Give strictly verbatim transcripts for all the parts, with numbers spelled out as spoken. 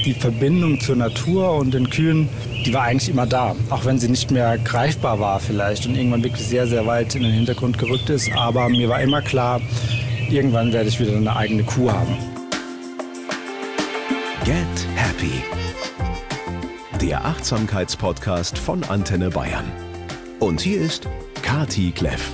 die Verbindung zur Natur und den Kühen, die war eigentlich immer da. Auch wenn sie nicht mehr greifbar war vielleicht und irgendwann wirklich sehr, sehr weit in den Hintergrund gerückt ist. Aber mir war immer klar, irgendwann werde ich wieder eine eigene Kuh haben. Get Happy. Der Achtsamkeitspodcast von Antenne Bayern. Und hier ist Kati Kleff.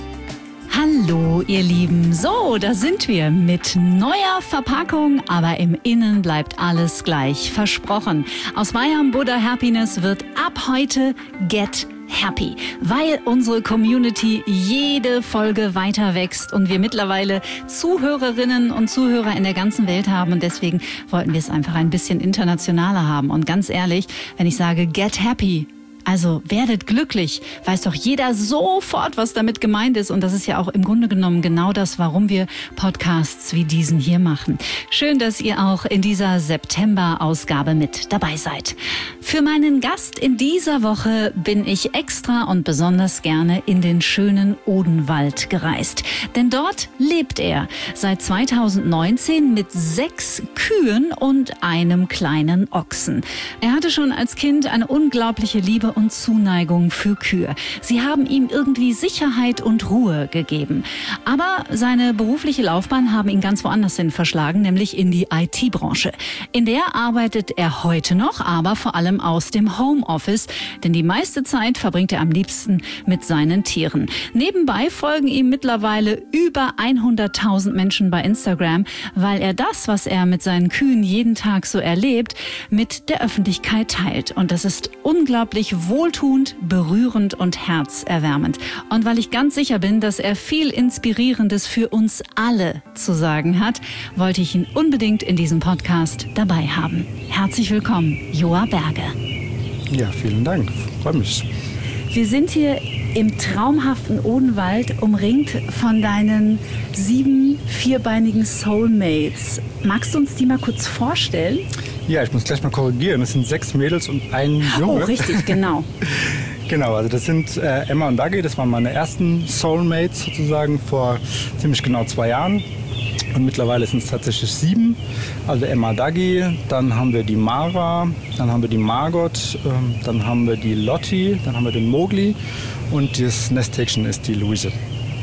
Hallo ihr Lieben, so, da sind wir mit neuer Verpackung, aber im Innen bleibt alles gleich, versprochen. Aus Bayern Buddha Happiness wird ab heute Get Happy, weil unsere Community jede Folge weiter wächst und wir mittlerweile Zuhörerinnen und Zuhörer in der ganzen Welt haben und deswegen wollten wir es einfach ein bisschen internationaler haben. Und ganz ehrlich, wenn ich sage Get Happy, also werdet glücklich, weiß doch jeder sofort, was damit gemeint ist. Und das ist ja auch im Grunde genommen genau das, warum wir Podcasts wie diesen hier machen. Schön, dass ihr auch in dieser September-Ausgabe mit dabei seid. Für meinen Gast in dieser Woche bin ich extra und besonders gerne in den schönen Odenwald gereist. Denn dort lebt er seit zweitausendneunzehn mit sechs Kühen und einem kleinen Ochsen. Er hatte schon als Kind eine unglaubliche Liebe und Zuneigung für Kühe. Sie haben ihm irgendwie Sicherheit und Ruhe gegeben. Aber seine berufliche Laufbahn haben ihn ganz woanders hin verschlagen, nämlich in die I T-Branche. In der arbeitet er heute noch, aber vor allem aus dem Homeoffice, denn die meiste Zeit verbringt er am liebsten mit seinen Tieren. Nebenbei folgen ihm mittlerweile über hunderttausend Menschen bei Instagram, weil er das, was er mit seinen Kühen jeden Tag so erlebt, mit der Öffentlichkeit teilt. Und das ist unglaublich wohltuend, berührend und herzerwärmend. Und weil ich ganz sicher bin, dass er viel Inspirierendes für uns alle zu sagen hat, wollte ich ihn unbedingt in diesem Podcast dabei haben. Herzlich willkommen, Joa Berge. Ja, vielen Dank. Freue mich. Wir sind hier im traumhaften Odenwald, umringt von deinen sieben vierbeinigen Soulmates. Magst du uns die mal kurz vorstellen? Ja, ich muss gleich mal korrigieren. Das sind sechs Mädels und ein Junge. Oh, richtig, genau. Genau, also das sind äh, Emma und Dagi. Das waren meine ersten Soulmates sozusagen vor ziemlich genau zwei Jahren. Und mittlerweile sind es tatsächlich sieben. Also Emma, Dagi, dann haben wir die Mara, dann haben wir die Margot, ähm, dann haben wir die Lotti, dann haben wir den Mowgli und das Nesthäkchen ist die Luise.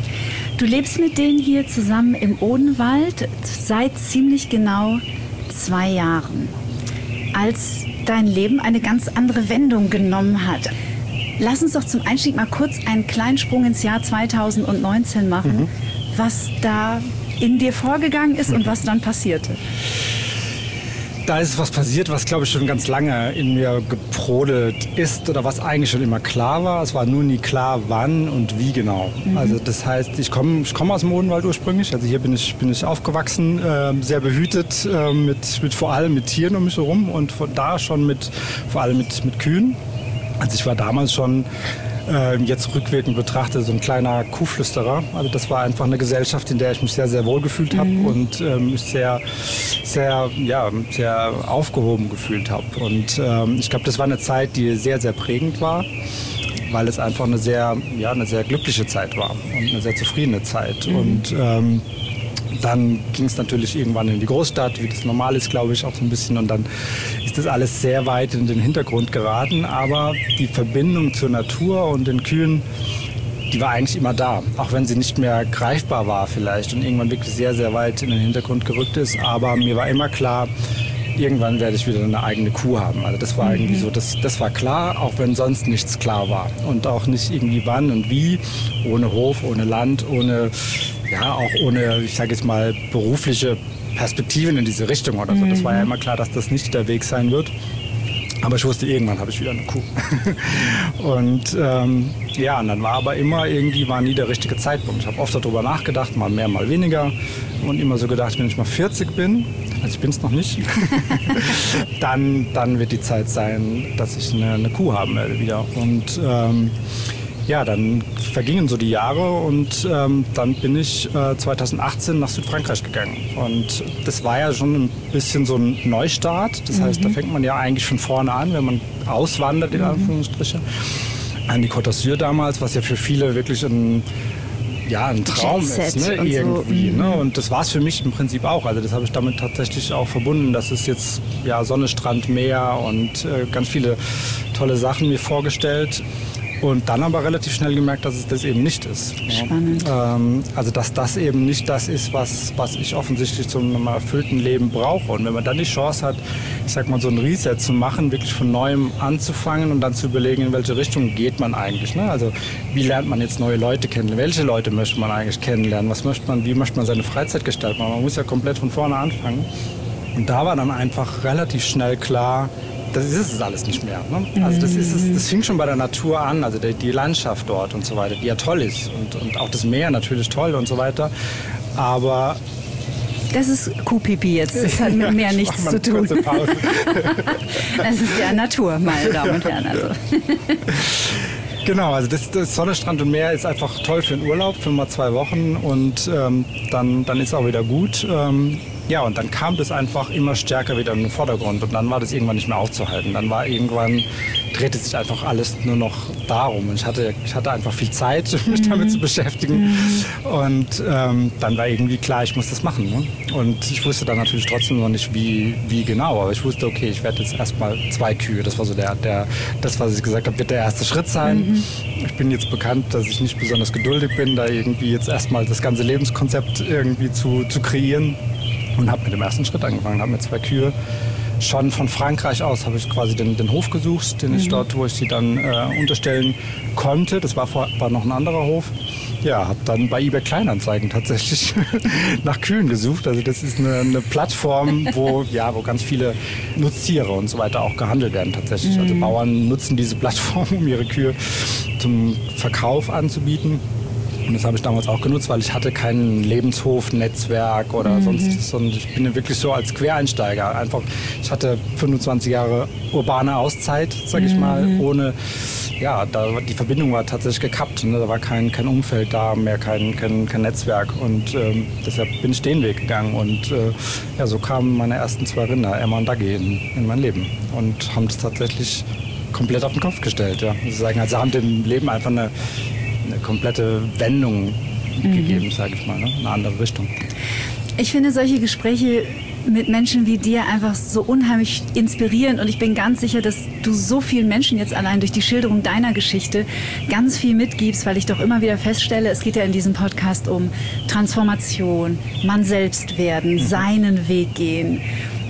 Du lebst mit denen hier zusammen im Odenwald seit ziemlich genau zwei Jahren, als dein Leben eine ganz andere Wendung genommen hat. Lass uns doch zum Einstieg mal kurz einen kleinen Sprung ins Jahr zweitausendneunzehn machen, mhm. was da in dir vorgegangen ist und was dann passierte. Da ist was passiert, was, glaube ich, schon ganz lange in mir gebrodelt ist oder was eigentlich schon immer klar war. Es war nur nie klar, wann und wie genau. Mhm. Also das heißt, ich komme ich komm aus dem Odenwald ursprünglich. Also hier bin ich, bin ich aufgewachsen, äh, sehr behütet, äh, mit, mit vor allem mit Tieren um mich herum und von da schon mit, vor allem mit, mit Kühen. Also ich war damals schon äh, jetzt rückwirkend betrachtet so ein kleiner Kuhflüsterer. Also das war einfach eine Gesellschaft, in der ich mich sehr, sehr wohl gefühlt habe mhm. und äh, mich sehr, sehr, ja, sehr aufgehoben gefühlt habe. Und ähm, ich glaube, das war eine Zeit, die sehr, sehr prägend war, weil es einfach eine sehr, ja, eine sehr glückliche Zeit war und eine sehr zufriedene Zeit. Mhm. Und ähm, dann ging es natürlich irgendwann in die Großstadt, wie das normal ist, glaube ich, auch so ein bisschen. Und dann ist das alles sehr weit in den Hintergrund geraten. Aber die Verbindung zur Natur und den Kühen, die war eigentlich immer da. Auch wenn sie nicht mehr greifbar war vielleicht und irgendwann wirklich sehr, sehr weit in den Hintergrund gerückt ist. Aber mir war immer klar, irgendwann werde ich wieder eine eigene Kuh haben. Also das war irgendwie so, das, das war klar, auch wenn sonst nichts klar war. Und auch nicht irgendwie wann und wie, ohne Hof, ohne Land, ohne, ja, auch ohne, ich sage jetzt mal, berufliche Perspektiven in diese Richtung oder so. Das war ja immer klar, dass das nicht der Weg sein wird. Aber ich wusste, irgendwann habe ich wieder eine Kuh. Und ähm, ja, und dann war aber immer irgendwie, war nie der richtige Zeitpunkt. Ich habe oft darüber nachgedacht, mal mehr, mal weniger. Und immer so gedacht, wenn ich mal vierzig bin, also ich bin es noch nicht, dann, dann wird die Zeit sein, dass ich eine, eine Kuh haben werde wieder. Und ähm, ja, dann vergingen so die Jahre und ähm, dann bin ich äh, zweitausendachtzehn nach Südfrankreich gegangen. Und das war ja schon ein bisschen so ein Neustart. Das heißt, mhm. da fängt man ja eigentlich von vorne an, wenn man auswandert, in Anführungsstrichen. An die Côte d'Azur damals, was ja für viele wirklich ein ja, ein Traum ist, ne? irgendwie. So. Ne? Und das war es für mich im Prinzip auch. Also das habe ich damit tatsächlich auch verbunden, dass es jetzt ja, Sonne, Strand, Meer und äh, ganz viele tolle Sachen mir vorgestellt. Und dann aber relativ schnell gemerkt, dass es das eben nicht ist. Spannend. Ja. Ähm, also dass das eben nicht das ist, was, was ich offensichtlich zu einem erfüllten Leben brauche. Und wenn man dann die Chance hat, ich sag mal so ein Reset zu machen, wirklich von Neuem anzufangen und dann zu überlegen, in welche Richtung geht man eigentlich. Ne? Also wie lernt man jetzt neue Leute kennen? Welche Leute möchte man eigentlich kennenlernen? Was möchte man, wie möchte man seine Freizeit gestalten? Man muss ja komplett von vorne anfangen. Und da war dann einfach relativ schnell klar, das ist es alles nicht mehr. Ne? Also das ist es, das fing schon bei der Natur an, also die, die Landschaft dort und so weiter, die ja toll ist und, und auch das Meer natürlich toll und so weiter. Aber das ist Kuhpipi jetzt, das hat mit Meer nichts zu tun. Das ist ja Natur, meine Damen und Herren. Also. Genau, also das, das Sonne, Strand und Meer ist einfach toll für den Urlaub, für mal zwei Wochen und ähm, dann, dann ist es auch wieder gut. Ähm, Ja, und dann kam das einfach immer stärker wieder in den Vordergrund und dann war das irgendwann nicht mehr aufzuhalten. Dann war irgendwann, drehte sich einfach alles nur noch darum. Und ich hatte, ich hatte einfach viel Zeit, mich mhm. damit zu beschäftigen. Mhm. Und ähm, dann war irgendwie klar, ich muss das machen. Ne? Und ich wusste dann natürlich trotzdem noch nicht, wie, wie genau. Aber ich wusste, okay, ich werde jetzt erstmal zwei Kühe. Das war so der, der, das, was ich gesagt habe, wird der erste Schritt sein. Mhm. Ich bin jetzt bekannt, dass ich nicht besonders geduldig bin, da irgendwie jetzt erstmal das ganze Lebenskonzept irgendwie zu, zu kreieren. Und habe mit dem ersten Schritt angefangen, habe mit zwei Kühe. Schon von Frankreich aus habe ich quasi den, den Hof gesucht, den mhm. ich dort, wo ich sie dann äh, unterstellen konnte. Das war, vor, war noch ein anderer Hof. Ja, habe dann bei eBay Kleinanzeigen tatsächlich nach Kühen gesucht. Also das ist eine, eine Plattform, wo, ja, wo ganz viele Nutztiere und so weiter auch gehandelt werden tatsächlich. Mhm. Also Bauern nutzen diese Plattform, um ihre Kühe zum Verkauf anzubieten. Und das habe ich damals auch genutzt, weil ich hatte kein Lebenshof, Netzwerk oder mhm. sonst, sondern ich bin wirklich so als Quereinsteiger. Einfach, ich hatte fünfundzwanzig Jahre urbane Auszeit, sag ich mhm. mal, ohne, ja, da, die Verbindung war tatsächlich gekappt. Ne? Da war kein, kein Umfeld da, mehr kein, kein, kein Netzwerk und ähm, deshalb bin ich den Weg gegangen und äh, ja, so kamen meine ersten zwei Rinder, Emma und Dagi, in, in mein Leben und haben das tatsächlich komplett auf den Kopf gestellt. Ja. Also, sagen, also haben dem Leben einfach eine eine komplette Wendung mhm. gegeben, sage ich mal, ne? Eine andere Richtung. Ich finde solche Gespräche mit Menschen wie dir einfach so unheimlich inspirierend und ich bin ganz sicher, dass du so vielen Menschen jetzt allein durch die Schilderung deiner Geschichte ganz viel mitgibst, weil ich doch immer wieder feststelle, es geht ja in diesem Podcast um Transformation, man selbst werden, mhm. seinen Weg gehen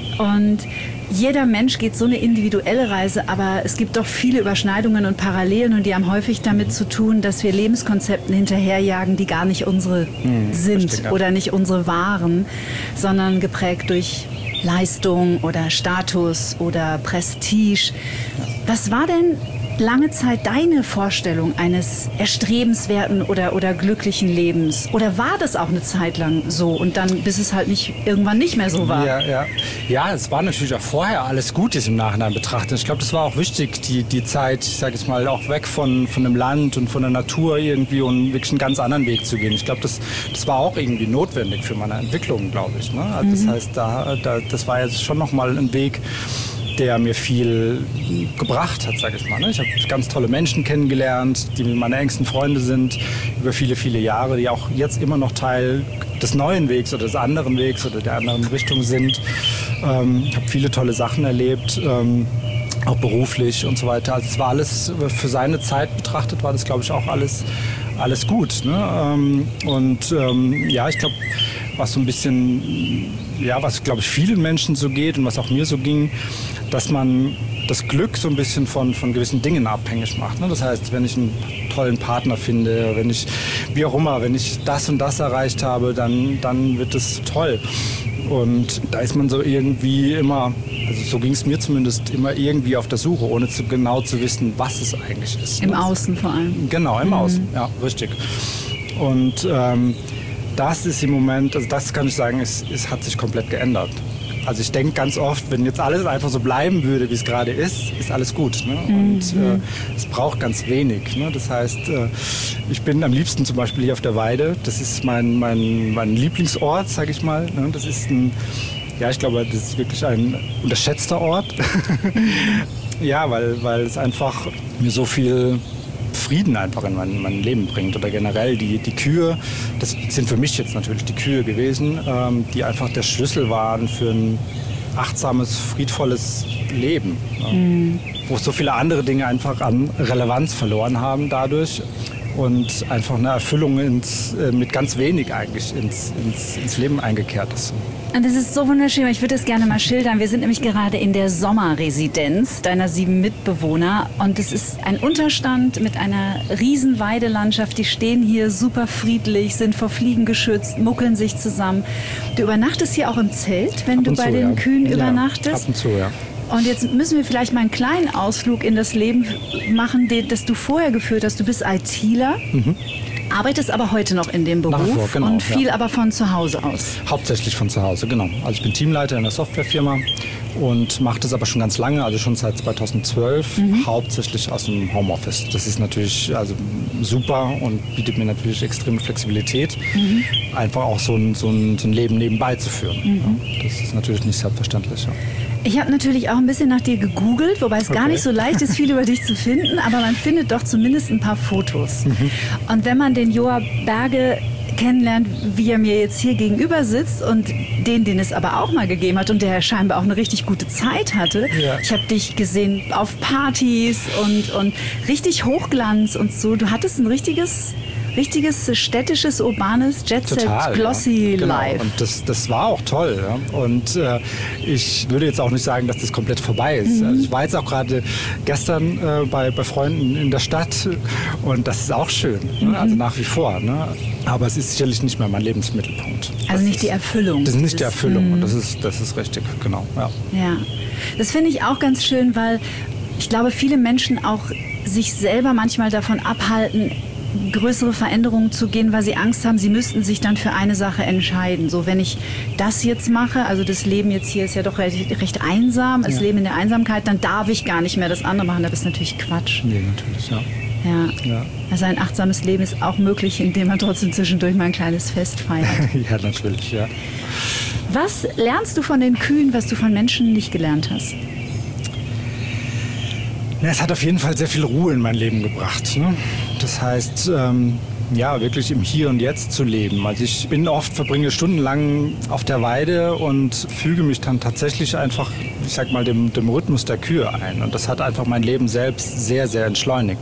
und jeder Mensch geht so eine individuelle Reise, aber es gibt doch viele Überschneidungen und Parallelen und die haben häufig damit zu tun, dass wir Lebenskonzepten hinterherjagen, die gar nicht unsere hm, sind verstehe, ja. oder nicht unsere waren, sondern geprägt durch Leistung oder Status oder Prestige. Ja. Was war denn lange Zeit deine Vorstellung eines erstrebenswerten oder, oder glücklichen Lebens? Oder war das auch eine Zeit lang so und dann, bis es halt nicht, irgendwann nicht mehr so war? Ja, ja. ja es war natürlich auch vorher alles gut, jetzt im Nachhinein betrachtet. Ich glaube, das war auch wichtig, die, die Zeit, ich sage jetzt mal, auch weg von, von dem Land und von der Natur irgendwie und wirklich einen ganz anderen Weg zu gehen. Ich glaube, das, das war auch irgendwie notwendig für meine Entwicklung, glaube ich. Ne? Also mhm. Das heißt, da, da, das war jetzt schon nochmal ein Weg, der mir viel gebracht hat, sage ich mal. Ich habe ganz tolle Menschen kennengelernt, die meine engsten Freunde sind, über viele, viele Jahre, die auch jetzt immer noch Teil des neuen Wegs oder des anderen Wegs oder der anderen Richtung sind. Ähm, ich habe viele tolle Sachen erlebt, ähm, auch beruflich und so weiter. Also es war alles, für seine Zeit betrachtet, war das, glaube ich, auch alles, alles gut. Ne? Ähm, und ähm, ja, ich glaube, was so ein bisschen, ja, was, glaube ich, vielen Menschen so geht und was auch mir so ging, dass man das Glück so ein bisschen von, von gewissen Dingen abhängig macht. Ne? Das heißt, wenn ich einen tollen Partner finde, wenn ich, wie auch immer, wenn ich das und das erreicht habe, dann, dann wird es toll. Und da ist man so irgendwie immer, also so ging es mir zumindest, immer irgendwie auf der Suche, ohne zu, genau zu wissen, was es eigentlich ist. Im Außen vor allem. Genau, im mhm. Außen, ja, richtig. Und ähm, das ist im Moment, also das kann ich sagen, es, es hat sich komplett geändert. Also ich denke ganz oft, wenn jetzt alles einfach so bleiben würde, wie es gerade ist, ist alles gut. Ne? Und mhm. äh, es braucht ganz wenig. Ne? Das heißt, äh, ich bin am liebsten zum Beispiel hier auf der Weide. Das ist mein, mein, mein Lieblingsort, sage ich mal. Ne? Das ist ein, ja, ich glaube, das ist wirklich ein unterschätzter Ort. Ja, weil, weil es einfach mir so viel Frieden einfach in mein, mein Leben bringt. Oder generell die, die Kühe, das sind für mich jetzt natürlich die Kühe gewesen, ähm, die einfach der Schlüssel waren für ein achtsames, friedvolles Leben. Ne? Mhm. Wo so viele andere Dinge einfach an Relevanz verloren haben dadurch. Und einfach eine Erfüllung ins, äh, mit ganz wenig eigentlich ins, ins, ins Leben eingekehrt ist. Und das ist so wunderschön, ich würde das gerne mal schildern. Wir sind nämlich gerade in der Sommerresidenz deiner sieben Mitbewohner und es ist ein Unterstand mit einer riesen Weidelandschaft. Die stehen hier super friedlich, sind vor Fliegen geschützt, muckeln sich zusammen. Du übernachtest hier auch im Zelt, wenn du bei zu, den ja. Kühen ja, übernachtest? Ab und zu, ja. Und jetzt müssen wir vielleicht mal einen kleinen Ausflug in das Leben machen, das du vorher geführt hast. Du bist ITler, mhm. arbeitest aber heute noch in dem Beruf vor, genau, und viel ja. aber von zu Hause aus. Hauptsächlich von zu Hause, genau. Also ich bin Teamleiter in einer Softwarefirma und mache das aber schon ganz lange, also schon seit zweitausendzwölf, mhm. hauptsächlich aus dem Homeoffice. Das ist natürlich also super und bietet mir natürlich extreme Flexibilität, mhm. einfach auch so ein, so, ein, so ein Leben nebenbei zu führen. Mhm. Ja, das ist natürlich nicht selbstverständlich. Ja. Ich habe natürlich auch ein bisschen nach dir gegoogelt, wobei es okay. gar nicht so leicht ist, viel über dich zu finden, aber man findet doch zumindest ein paar Fotos. Mhm. Und wenn man den Joa Berge kennenlernt, wie er mir jetzt hier gegenüber sitzt und den, den es aber auch mal gegeben hat und der scheinbar auch eine richtig gute Zeit hatte. Ja. Ich habe dich gesehen auf Partys und, und richtig Hochglanz und so. Du hattest ein richtiges... richtiges städtisches, urbanes, Jet-Set, glossy ja. genau. Life. Und das, das war auch toll. Ja. Und äh, ich würde jetzt auch nicht sagen, dass das komplett vorbei ist. Mhm. Also ich war jetzt auch gerade gestern äh, bei, bei Freunden in der Stadt und das ist auch schön. Mhm. Ne? Also nach wie vor. Ne? Aber es ist sicherlich nicht mehr mein Lebensmittelpunkt. Also das nicht ist, die Erfüllung. Das ist nicht das die Erfüllung. Ist, und das ist, das ist richtig, genau. Ja, ja. Das finde ich auch ganz schön, weil ich glaube, viele Menschen auch sich selber manchmal davon abhalten, größere Veränderungen zu gehen, weil sie Angst haben, sie müssten sich dann für eine Sache entscheiden. So, wenn ich das jetzt mache, also das Leben jetzt hier ist ja doch recht, recht einsam, das ja. Leben in der Einsamkeit, dann darf ich gar nicht mehr das andere machen. Das ist natürlich Quatsch. Nee, natürlich, ja. Ja. ja. Also ein achtsames Leben ist auch möglich, indem man trotzdem zwischendurch mal ein kleines Fest feiert. Ja, natürlich, ja. Was lernst du von den Kühen, was du von Menschen nicht gelernt hast? Ja, es hat auf jeden Fall sehr viel Ruhe in mein Leben gebracht. Ne? Das heißt, ähm, ja, wirklich im Hier und Jetzt zu leben. Also ich bin oft, verbringe stundenlang auf der Weide und füge mich dann tatsächlich einfach, ich sag mal, dem, dem Rhythmus der Kühe ein. Und das hat einfach mein Leben selbst sehr, sehr entschleunigt.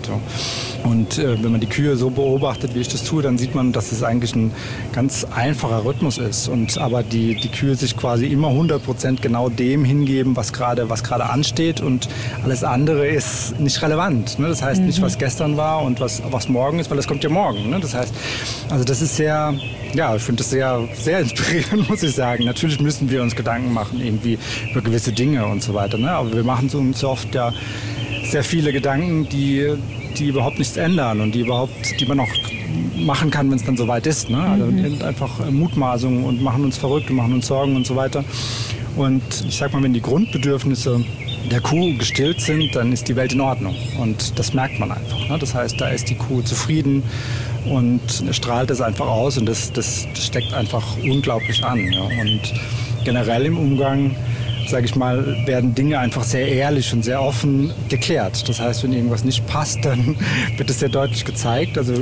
Und äh, wenn man die Kühe so beobachtet, wie ich das tue, dann sieht man, dass es eigentlich ein ganz einfacher Rhythmus ist. Und aber die, die Kühe sich quasi immer hundert Prozent genau dem hingeben, was gerade was gerade ansteht. Und alles andere ist nicht relevant. Ne? Das heißt mhm. nicht, was gestern war und was, was morgen ist, weil das kommt ja morgen. Ne? Das heißt, also das ist sehr, ja, ich finde das sehr, sehr inspirierend, muss ich sagen. Natürlich müssen wir uns Gedanken machen, irgendwie über gewisse Dinge und so weiter. Ne? Aber wir machen uns oft ja sehr viele Gedanken, die, die überhaupt nichts ändern und die überhaupt, die man auch machen kann, wenn es dann soweit ist. Ne? Also mhm. einfach Mutmaßungen und machen uns verrückt und machen uns Sorgen und so weiter. Und ich sag mal, wenn die Grundbedürfnisse der Kuh gestillt sind, dann ist die Welt in Ordnung. Und das merkt man einfach. Ne? Das heißt, da ist die Kuh zufrieden und strahlt es einfach aus und das, das, das steckt einfach unglaublich an. Ja? Und generell im Umgang, sage ich mal, werden Dinge einfach sehr ehrlich und sehr offen geklärt. Das heißt, wenn irgendwas nicht passt, dann wird es sehr deutlich gezeigt. Also,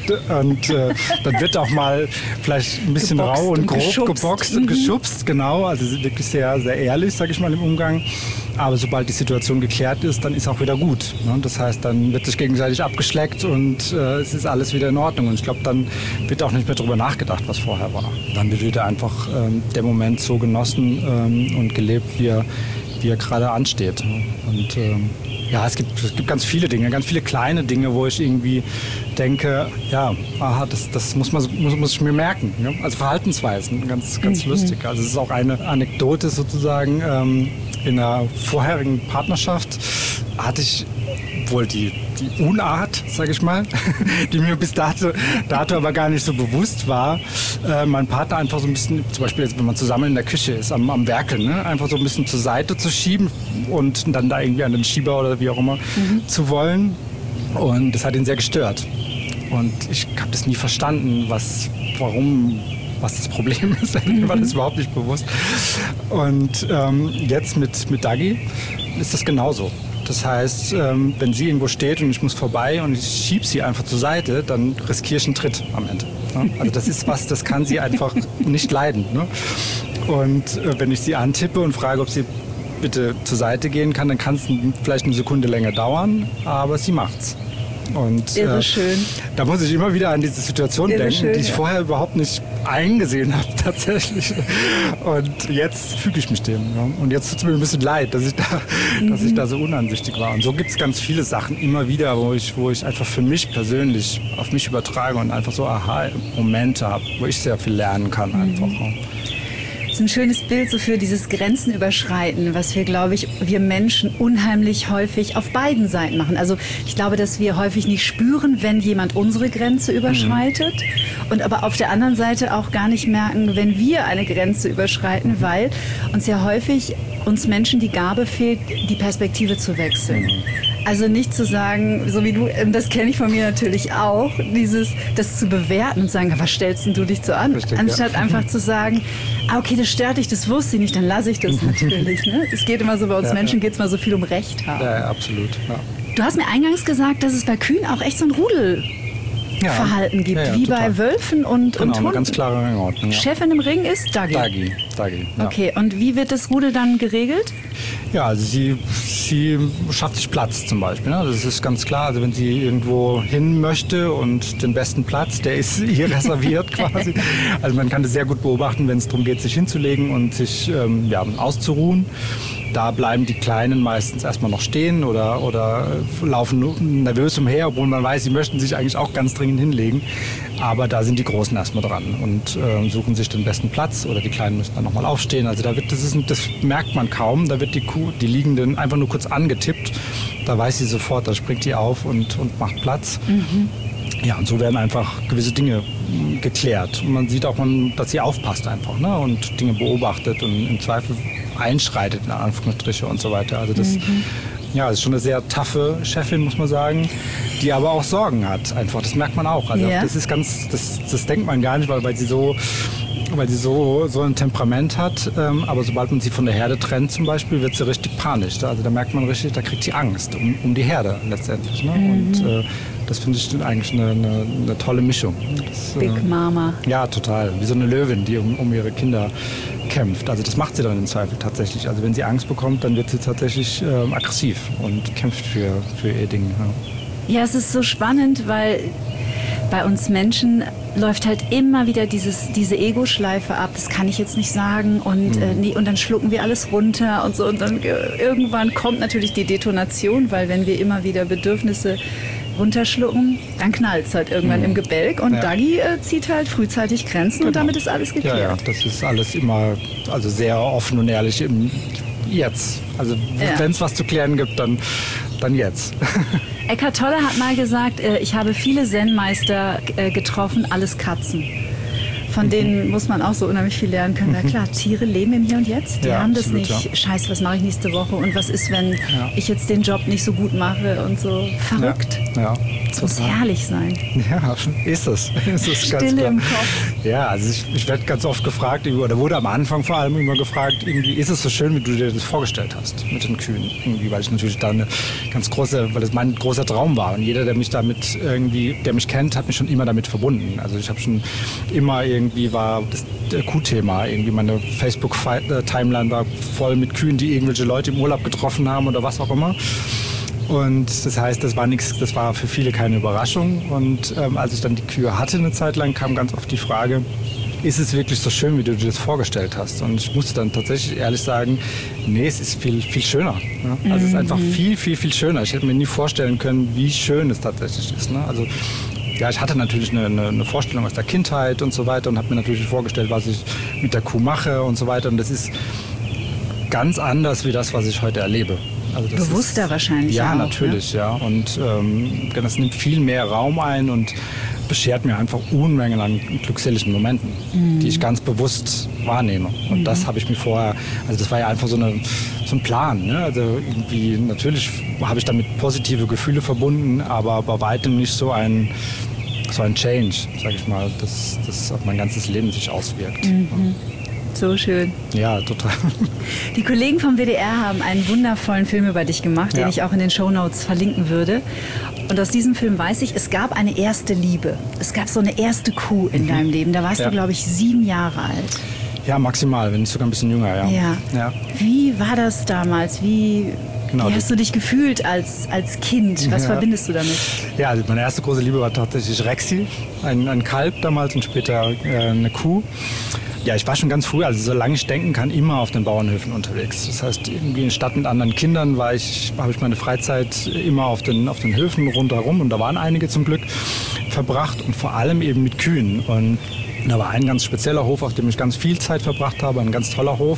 und äh, dann wird auch mal vielleicht ein bisschen geboxt rau und, und grob geschubst. geboxt und mhm. geschubst. Genau, also wirklich sehr, sehr ehrlich, sage ich mal, im Umgang. Aber sobald die Situation geklärt ist, dann ist auch wieder gut. Ne? Das heißt, dann wird sich gegenseitig abgeschleckt und äh, es ist alles wieder in Ordnung. Und ich glaube, dann wird auch nicht mehr darüber nachgedacht, was vorher war. Dann wird wieder einfach ähm, der Moment so genossen ähm, und gelebt, wie er, wie er gerade ansteht. Und ähm, ja, es gibt, es gibt ganz viele Dinge, ganz viele kleine Dinge, wo ich irgendwie denke, ja, aha, das, das muss, man, muss, muss ich mir merken. Ja? Also Verhaltensweisen, ganz, ganz mhm. lustig. Also es ist auch eine Anekdote sozusagen. Ähm, in einer vorherigen Partnerschaft hatte ich wohl die, die Unart, sage ich mal, die mir bis dato, dato aber gar nicht so bewusst war, äh, meinen Partner einfach so ein bisschen, zum Beispiel jetzt, wenn man zusammen in der Küche ist, am, am Werkeln, ne, einfach so ein bisschen zur Seite zu schieben und dann da irgendwie an den Schieber oder wie auch immer mhm. zu wollen. Und das hat ihn sehr gestört. Und ich habe das nie verstanden, was, warum... was das Problem ist. Mir war das überhaupt nicht bewusst. Und ähm, jetzt mit, mit Dagi ist das genauso. Das heißt, ähm, wenn sie irgendwo steht und ich muss vorbei und ich schiebe sie einfach zur Seite, dann riskiere ich einen Tritt am Ende. Ne? Also das ist was, das kann sie einfach nicht leiden. Ne? Und äh, wenn ich sie antippe und frage, ob sie bitte zur Seite gehen kann, dann kann es vielleicht eine Sekunde länger dauern, aber sie macht's. Und Irre äh, schön. da muss ich immer wieder an diese Situation Irre denken, schön, die ich ja. vorher überhaupt nicht eingesehen habe tatsächlich. Und jetzt füge ich mich dem. Ja. Und jetzt tut es mir ein bisschen leid, dass ich da, mhm. dass ich da so unansichtig war. Und so gibt es ganz viele Sachen immer wieder, wo ich, wo ich einfach für mich persönlich auf mich übertrage und einfach so Aha-Momente habe, wo ich sehr viel lernen kann einfach. Mhm. Das ist ein schönes Bild so für dieses Grenzenüberschreiten, was wir, glaube ich, wir Menschen unheimlich häufig auf beiden Seiten machen. Also ich glaube, dass wir häufig nicht spüren, wenn jemand unsere Grenze überschreitet mhm. und aber auf der anderen Seite auch gar nicht merken, wenn wir eine Grenze überschreiten, weil uns ja häufig uns Menschen die Gabe fehlt, die Perspektive zu wechseln. Mhm. Also nicht zu sagen, so wie du, das kenne ich von mir natürlich auch, dieses, das zu bewerten und sagen, was stellst denn du dich so an? Richtig, anstatt ja. einfach zu sagen, ah, okay, das stört dich, das wusste ich nicht, dann lasse ich das natürlich. Ne? Es geht immer so, bei uns ja, Menschen ja. geht es mal so viel um Recht haben. Ja, ja absolut. Ja. Du hast mir eingangs gesagt, dass es bei Kühen auch echt so ein Rudelverhalten ja. gibt, ja, ja, wie total. bei Wölfen und, genau, und Hunden. Eine ganz klare Rangordnung. Ja. Chefin im Ring ist Dagi. Dagi, Dagi ja. Okay, und wie wird das Rudel dann geregelt? Ja, also sie, sie schafft sich Platz zum Beispiel. Ne? Das ist ganz klar. Also wenn sie irgendwo hin möchte und den besten Platz, der ist ihr reserviert quasi. Also man kann das sehr gut beobachten, wenn es darum geht, sich hinzulegen und sich ähm, ja, auszuruhen. Da bleiben die Kleinen meistens erstmal noch stehen oder, oder laufen nervös umher, obwohl man weiß, sie möchten sich eigentlich auch ganz dringend hinlegen. Aber da sind die Großen erstmal dran und äh, suchen sich den besten Platz oder die Kleinen müssen dann nochmal aufstehen. Also da wird, das, ist, das merkt man kaum, da wird die Kuh, die Liegenden einfach nur kurz angetippt. Da weiß sie sofort, da springt die auf und, und macht Platz. Mhm. Ja, und so werden einfach gewisse Dinge geklärt. Und man sieht auch, dass sie aufpasst einfach, ne? Und Dinge beobachtet und im Zweifel einschreitet, in Anführungsstriche und so weiter. Also das mhm. ja, ist schon eine sehr taffe Chefin, muss man sagen, die aber auch Sorgen hat einfach. Das merkt man auch. Also ja. das ist ganz, das, das denkt man gar nicht, weil, weil sie so weil sie so, so ein Temperament hat. Ähm, aber sobald man sie von der Herde trennt zum Beispiel, wird sie richtig panisch. Also da merkt man richtig, da kriegt sie Angst um, um die Herde letztendlich. Ne? Mhm. Und äh, das finde ich eigentlich eine, eine, eine tolle Mischung. Das, Big äh, Mama. Ja, total. Wie so eine Löwin, die um, um ihre Kinder kämpft. Also das macht sie dann im Zweifel tatsächlich. Also wenn sie Angst bekommt, dann wird sie tatsächlich äh, aggressiv und kämpft für, für ihr Ding. Ja. Ja, es ist so spannend, weil bei uns Menschen läuft halt immer wieder dieses, diese Ego-Schleife ab. Das kann ich jetzt nicht sagen und, mhm. äh, nee, und dann schlucken wir alles runter und so. Und dann äh, irgendwann kommt natürlich die Detonation, weil wenn wir immer wieder Bedürfnisse runterschlucken, dann knallt es halt irgendwann mhm. im Gebälk und ja. Dagi äh, zieht halt frühzeitig Grenzen genau. und damit ist alles geklärt. Ja, ja, das ist alles immer also sehr offen und ehrlich im Jetzt. Also ja. wenn es was zu klären gibt, dann, dann jetzt. Eckhart Tolle hat mal gesagt, äh, ich habe viele Zen-Meister äh, getroffen, alles Katzen. Von denen muss man auch so unheimlich viel lernen können. Na klar, Tiere leben im Hier und Jetzt. Die ja, haben das absolut, nicht. Ja. Scheiße, was mache ich nächste Woche? Und was ist, wenn ja. ich jetzt den Job nicht so gut mache und so? Verrückt. Ja, ja. Das muss herrlich sein. Ja, ist es. Ist es ganz Stille klar. im Kopf. Ja, also ich, ich werde ganz oft gefragt, oder wurde am Anfang vor allem immer gefragt, irgendwie ist es so schön, wie du dir das vorgestellt hast mit den Kühen. Irgendwie, weil ich natürlich da eine ganz große, weil das mein großer Traum war. Und jeder, der mich damit irgendwie, der mich kennt, hat mich schon immer damit verbunden. Also ich habe schon immer irgendwie war das Kuhthema. Irgendwie meine Facebook-Timeline war voll mit Kühen, die irgendwelche Leute im Urlaub getroffen haben oder was auch immer. Und das heißt, das war nichts, das war für viele keine Überraschung. Und ähm, als ich dann die Kühe hatte eine Zeit lang, kam ganz oft die Frage, ist es wirklich so schön, wie du dir das vorgestellt hast? Und ich musste dann tatsächlich ehrlich sagen, nee, es ist viel, viel schöner. Ne? Also mhm. es ist einfach viel, viel, viel schöner. Ich hätte mir nie vorstellen können, wie schön es tatsächlich ist. Ne? Also ja, ich hatte natürlich eine, eine, eine Vorstellung aus der Kindheit und so weiter und habe mir natürlich vorgestellt, was ich mit der Kuh mache und so weiter. Und das ist ganz anders wie das, was ich heute erlebe. Also das Bewusster ist, wahrscheinlich ja, auch, natürlich, ne? ja. Und ähm, das nimmt viel mehr Raum ein und beschert mir einfach Unmengen an glückseligen Momenten, mhm. die ich ganz bewusst wahrnehme. Und mhm. das habe ich mir vorher, also das war ja einfach so, eine, so ein Plan. Ne? Also irgendwie, natürlich habe ich damit positive Gefühle verbunden, aber bei weitem nicht so ein, so ein Change, sage ich mal, das, das auf mein ganzes Leben sich auswirkt. Mhm. So schön. Ja, total. Die Kollegen vom W D R haben einen wundervollen Film über dich gemacht, den ja. ich auch in den Shownotes verlinken würde. Und aus diesem Film weiß ich, es gab eine erste Liebe. Es gab so eine erste Kuh in mhm. deinem Leben. Da warst ja. du, glaube ich, sieben Jahre alt. Ja, maximal, wenn nicht sogar ein bisschen jünger, ja. Ja. ja. Wie war das damals? Wie, genau, wie hast du dich gefühlt als, als Kind? Was ja. verbindest du damit? Ja, also meine erste große Liebe war tatsächlich Rexy, ein, ein Kalb damals und später äh, eine Kuh. Ja, ich war schon ganz früh, also solange ich denken kann, immer auf den Bauernhöfen unterwegs. Das heißt, irgendwie in Stadt mit anderen Kindern war ich, habe ich meine Freizeit immer auf den, auf den Höfen rundherum und da waren einige zum Glück verbracht und vor allem eben mit Kühen. Und da war ein ganz spezieller Hof, auf dem ich ganz viel Zeit verbracht habe, ein ganz toller Hof.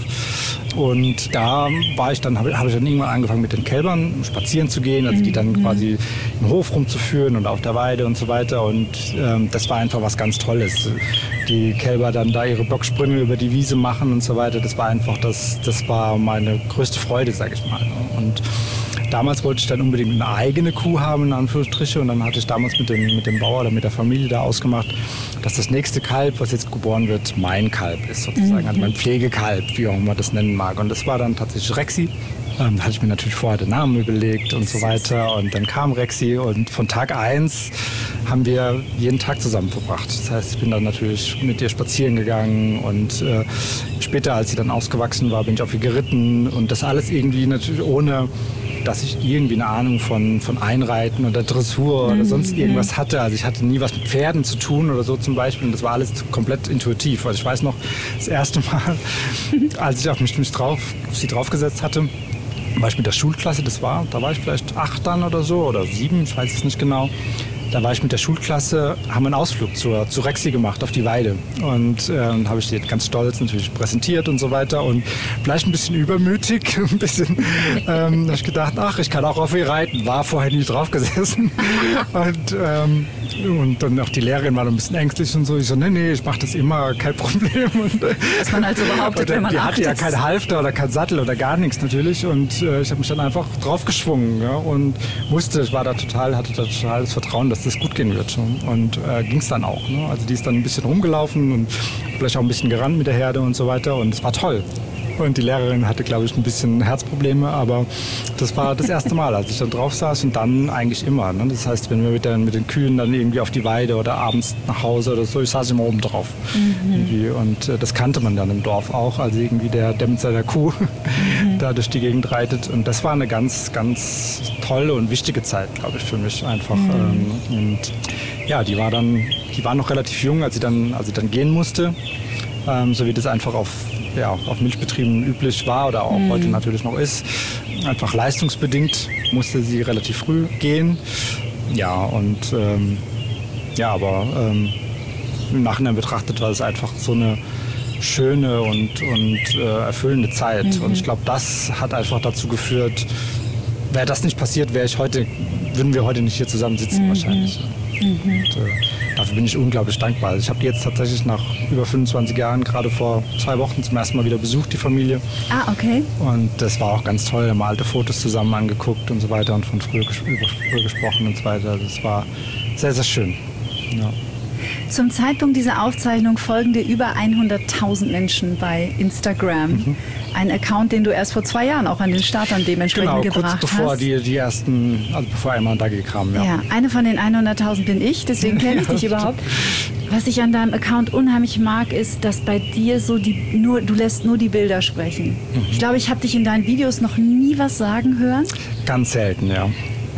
Und da war ich dann, habe hab ich dann irgendwann angefangen mit den Kälbern spazieren zu gehen, also die dann quasi im Hof rumzuführen und auf der Weide und so weiter. Und ähm, das war einfach was ganz Tolles. Die Kälber dann da ihre Bocksprünge über die Wiese machen und so weiter. Das war einfach, das, das war meine größte Freude, sag ich mal. Und damals wollte ich dann unbedingt eine eigene Kuh haben, in Anführungsstriche. Und dann hatte ich damals mit dem, mit dem Bauer oder mit der Familie da ausgemacht, dass das nächste Kalb, was jetzt geboren wird, mein Kalb ist sozusagen. Mhm. Also mein Pflegekalb, wie auch immer man das nennen mag. Und das war dann tatsächlich Rexy. Ähm, da hatte ich mir natürlich vorher den Namen überlegt und so weiter. Und dann kam Rexy und von Tag eins haben wir jeden Tag zusammen verbracht. Das heißt, ich bin dann natürlich mit ihr spazieren gegangen und äh, später, als sie dann ausgewachsen war, bin ich auf ihr geritten. Und das alles irgendwie natürlich ohne, dass ich irgendwie eine Ahnung von, von Einreiten oder Dressur oder sonst irgendwas hatte. Also ich hatte nie was mit Pferden zu tun oder so zum Beispiel. Und das war alles komplett intuitiv. Also ich weiß noch, das erste Mal, als ich auf mich, mich drauf, auf sie draufgesetzt hatte, war ich mit der Schulklasse, das war, da war ich vielleicht acht dann oder so oder sieben, ich weiß es nicht genau. Da war ich mit der Schulklasse, haben einen Ausflug zur, zu Rexy gemacht auf die Weide. Und äh, habe ich die ganz stolz natürlich präsentiert und so weiter. Und vielleicht ein bisschen übermütig, ein bisschen, ähm, habe ich gedacht, ach, ich kann auch auf ihr reiten. War vorher nie drauf gesessen. Und, ähm, und dann auch die Lehrerin war noch ein bisschen ängstlich und so. Ich so, nee, nee, ich mache das immer, kein Problem. Und, was man also behauptet, wenn man die hatte ja keinen Halfter oder keinen Sattel oder gar nichts natürlich. Und äh, ich habe mich dann einfach draufgeschwungen, ja, und wusste, ich war da total, hatte da total das Vertrauen, dass das gut gehen wird. Und äh, ging es dann auch. Ne? Also die ist dann ein bisschen rumgelaufen und vielleicht auch ein bisschen gerannt mit der Herde und so weiter. Und es war toll. Und die Lehrerin hatte, glaube ich, ein bisschen Herzprobleme, aber das war das erste Mal, als ich dann drauf saß und dann eigentlich immer. Ne? Das heißt, wenn wir mit den, mit den Kühen dann irgendwie auf die Weide oder abends nach Hause oder so, ich saß immer oben drauf. Mhm. Und äh, das kannte man dann im Dorf auch, also irgendwie der, der mit seiner Kuh mhm. da durch die Gegend reitet. Und das war eine ganz, ganz tolle und wichtige Zeit, glaube ich, für mich einfach. Mhm. Ähm, und ja, die war dann, die war noch relativ jung, als sie dann, als sie dann gehen musste, ähm, so wie das einfach auf ja, auf Milchbetrieben üblich war oder auch mm. heute natürlich noch ist. Einfach leistungsbedingt musste sie relativ früh gehen. Ja, und ähm, ja, aber ähm, im Nachhinein betrachtet war es einfach so eine schöne und, und äh, erfüllende Zeit. Mhm. Und ich glaube, das hat einfach dazu geführt, wäre das nicht passiert, wäre ich heute, würden wir heute nicht hier zusammen sitzen mhm. wahrscheinlich. Mhm. Und, äh, dafür bin ich unglaublich dankbar. Also ich habe die jetzt tatsächlich nach über fünfundzwanzig Jahren gerade vor zwei Wochen zum ersten Mal wieder besucht, die Familie. Ah, okay. Und das war auch ganz toll. Wir haben alte Fotos zusammen angeguckt und so weiter und von früher, ges über früher gesprochen und so weiter. Das war sehr, sehr schön. Ja. Zum Zeitpunkt dieser Aufzeichnung folgen dir über hunderttausend Menschen bei Instagram. Mhm. Ein Account, den du erst vor zwei Jahren auch an den Start dann dementsprechend genau, gebracht hast. Kurz bevor hast. Die, die ersten, also bevor Emma und Dagi kamen, ja. Ja, eine von den hunderttausend bin ich, deswegen kenne ich dich überhaupt. Was ich an deinem Account unheimlich mag, ist, dass bei dir so die, nur, du lässt nur die Bilder sprechen. Mhm. Ich glaube, ich habe dich in deinen Videos noch nie was sagen hören. Ganz selten, ja.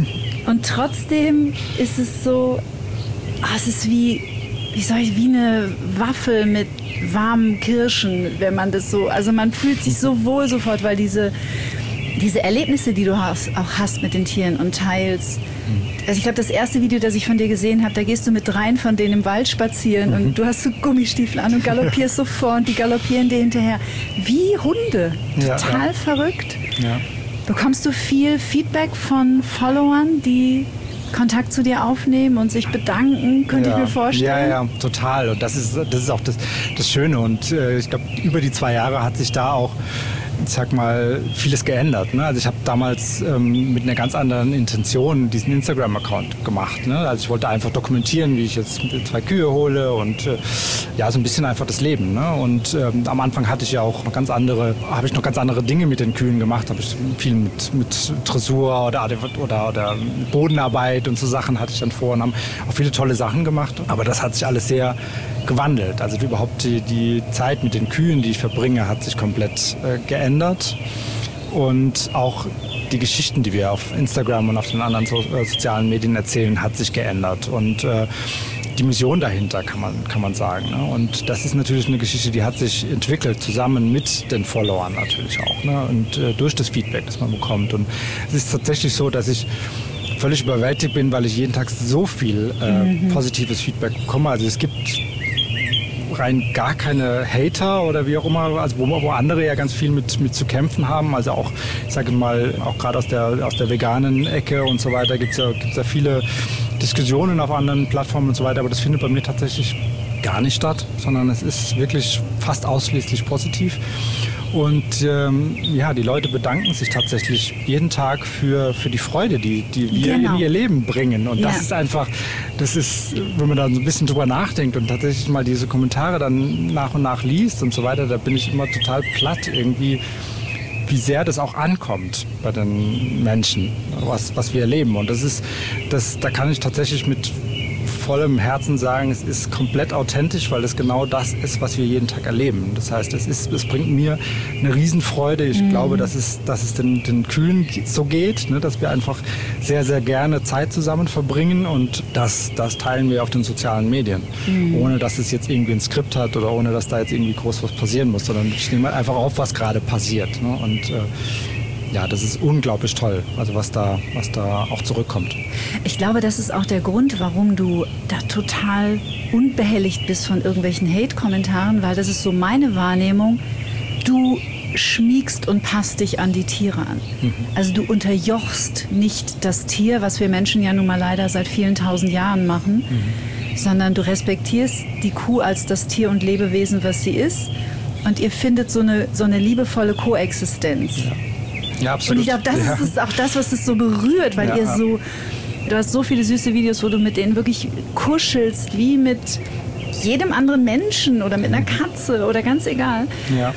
Und trotzdem ist es so, oh, es ist wie, wie soll ich, wie eine Waffel mit warmen Kirschen, wenn man das so, also man fühlt sich so wohl sofort, weil diese, diese Erlebnisse, die du hast, auch hast mit den Tieren und teilst. Also ich glaube, das erste Video, das ich von dir gesehen habe, da gehst du mit dreien von denen im Wald spazieren mhm. und du hast so Gummistiefel an und galoppierst so vor und die galoppieren dir hinterher. Wie Hunde. Total ja, ja. verrückt. Ja. Bekommst du viel Feedback von Followern, die Kontakt zu dir aufnehmen und sich bedanken, könnte ja, ich mir vorstellen. Ja, ja, total. Und das ist, das ist auch das, das Schöne. Und äh, ich glaube, über die zwei Jahre hat sich da auch ich sag mal, vieles geändert. Ne? Also ich habe damals ähm, mit einer ganz anderen Intention diesen Instagram-Account gemacht. Ne? Also ich wollte einfach dokumentieren, wie ich jetzt zwei Kühe hole und äh, ja, so ein bisschen einfach das Leben. Ne? Und ähm, am Anfang hatte ich ja auch noch ganz andere, habe ich noch ganz andere Dinge mit den Kühen gemacht. Habe ich viel mit, mit Dressur oder, oder, oder Bodenarbeit und so Sachen hatte ich dann vor und haben auch viele tolle Sachen gemacht. Aber das hat sich alles sehr gewandelt. Also überhaupt die, die Zeit mit den Kühen, die ich verbringe, hat sich komplett äh, geändert. Und auch die Geschichten, die wir auf Instagram und auf den anderen so, äh, sozialen Medien erzählen, hat sich geändert. Und äh, die Mission dahinter, kann man, kann man sagen. Ne? Und das ist natürlich eine Geschichte, die hat sich entwickelt, zusammen mit den Followern natürlich auch. Ne? Und äh, durch das Feedback, das man bekommt. Und es ist tatsächlich so, dass ich völlig überwältigt bin, weil ich jeden Tag so viel äh, mhm. positives Feedback bekomme. Also es gibt rein gar keine Hater oder wie auch immer, also wo, wo andere ja ganz viel mit, mit zu kämpfen haben. Also auch, ich sage mal, auch gerade aus der, aus der veganen Ecke und so weiter gibt es ja, gibt's ja viele Diskussionen auf anderen Plattformen und so weiter, aber das findet bei mir tatsächlich gar nicht statt, sondern es ist wirklich fast ausschließlich positiv. Und ähm, ja, die Leute bedanken sich tatsächlich jeden Tag für, für die Freude, die, die wir genau. in ihr Leben bringen. Und ja. das ist einfach, das ist, wenn man da so ein bisschen drüber nachdenkt und tatsächlich mal diese Kommentare dann nach und nach liest und so weiter, da bin ich immer total platt irgendwie, wie sehr das auch ankommt bei den Menschen, was, was wir erleben. Und das ist, das, da kann ich tatsächlich mit vollem Herzen sagen, es ist komplett authentisch, weil es genau das ist, was wir jeden Tag erleben. Das heißt, es, ist, es bringt mir eine Riesenfreude. Ich mhm. glaube, dass es, dass es den, den Kühen so geht, ne, dass wir einfach sehr, sehr gerne Zeit zusammen verbringen und das, das teilen wir auf den sozialen Medien. Mhm. Ohne, dass es jetzt irgendwie ein Skript hat oder ohne, dass da jetzt irgendwie groß was passieren muss, sondern ich nehme einfach auf, was gerade passiert. Ne, und äh, ja, das ist unglaublich toll, also was da, was da auch zurückkommt. Ich glaube, das ist auch der Grund, warum du da total unbehelligt bist von irgendwelchen Hate-Kommentaren, weil das ist so meine Wahrnehmung. Du schmiegst und passt dich an die Tiere an. Mhm. Also du unterjochst nicht das Tier, was wir Menschen ja nun mal leider seit vielen tausend Jahren machen, mhm. sondern du respektierst die Kuh als das Tier und Lebewesen, was sie ist. Und ihr findet so eine, so eine liebevolle Koexistenz. Ja. Ja, absolut. Und ich glaube, das ja. ist auch das, was es so berührt, weil ja. ihr so, du hast so viele süße Videos, wo du mit denen wirklich kuschelst, wie mit jedem anderen Menschen oder mit einer Katze oder ganz egal. Ja.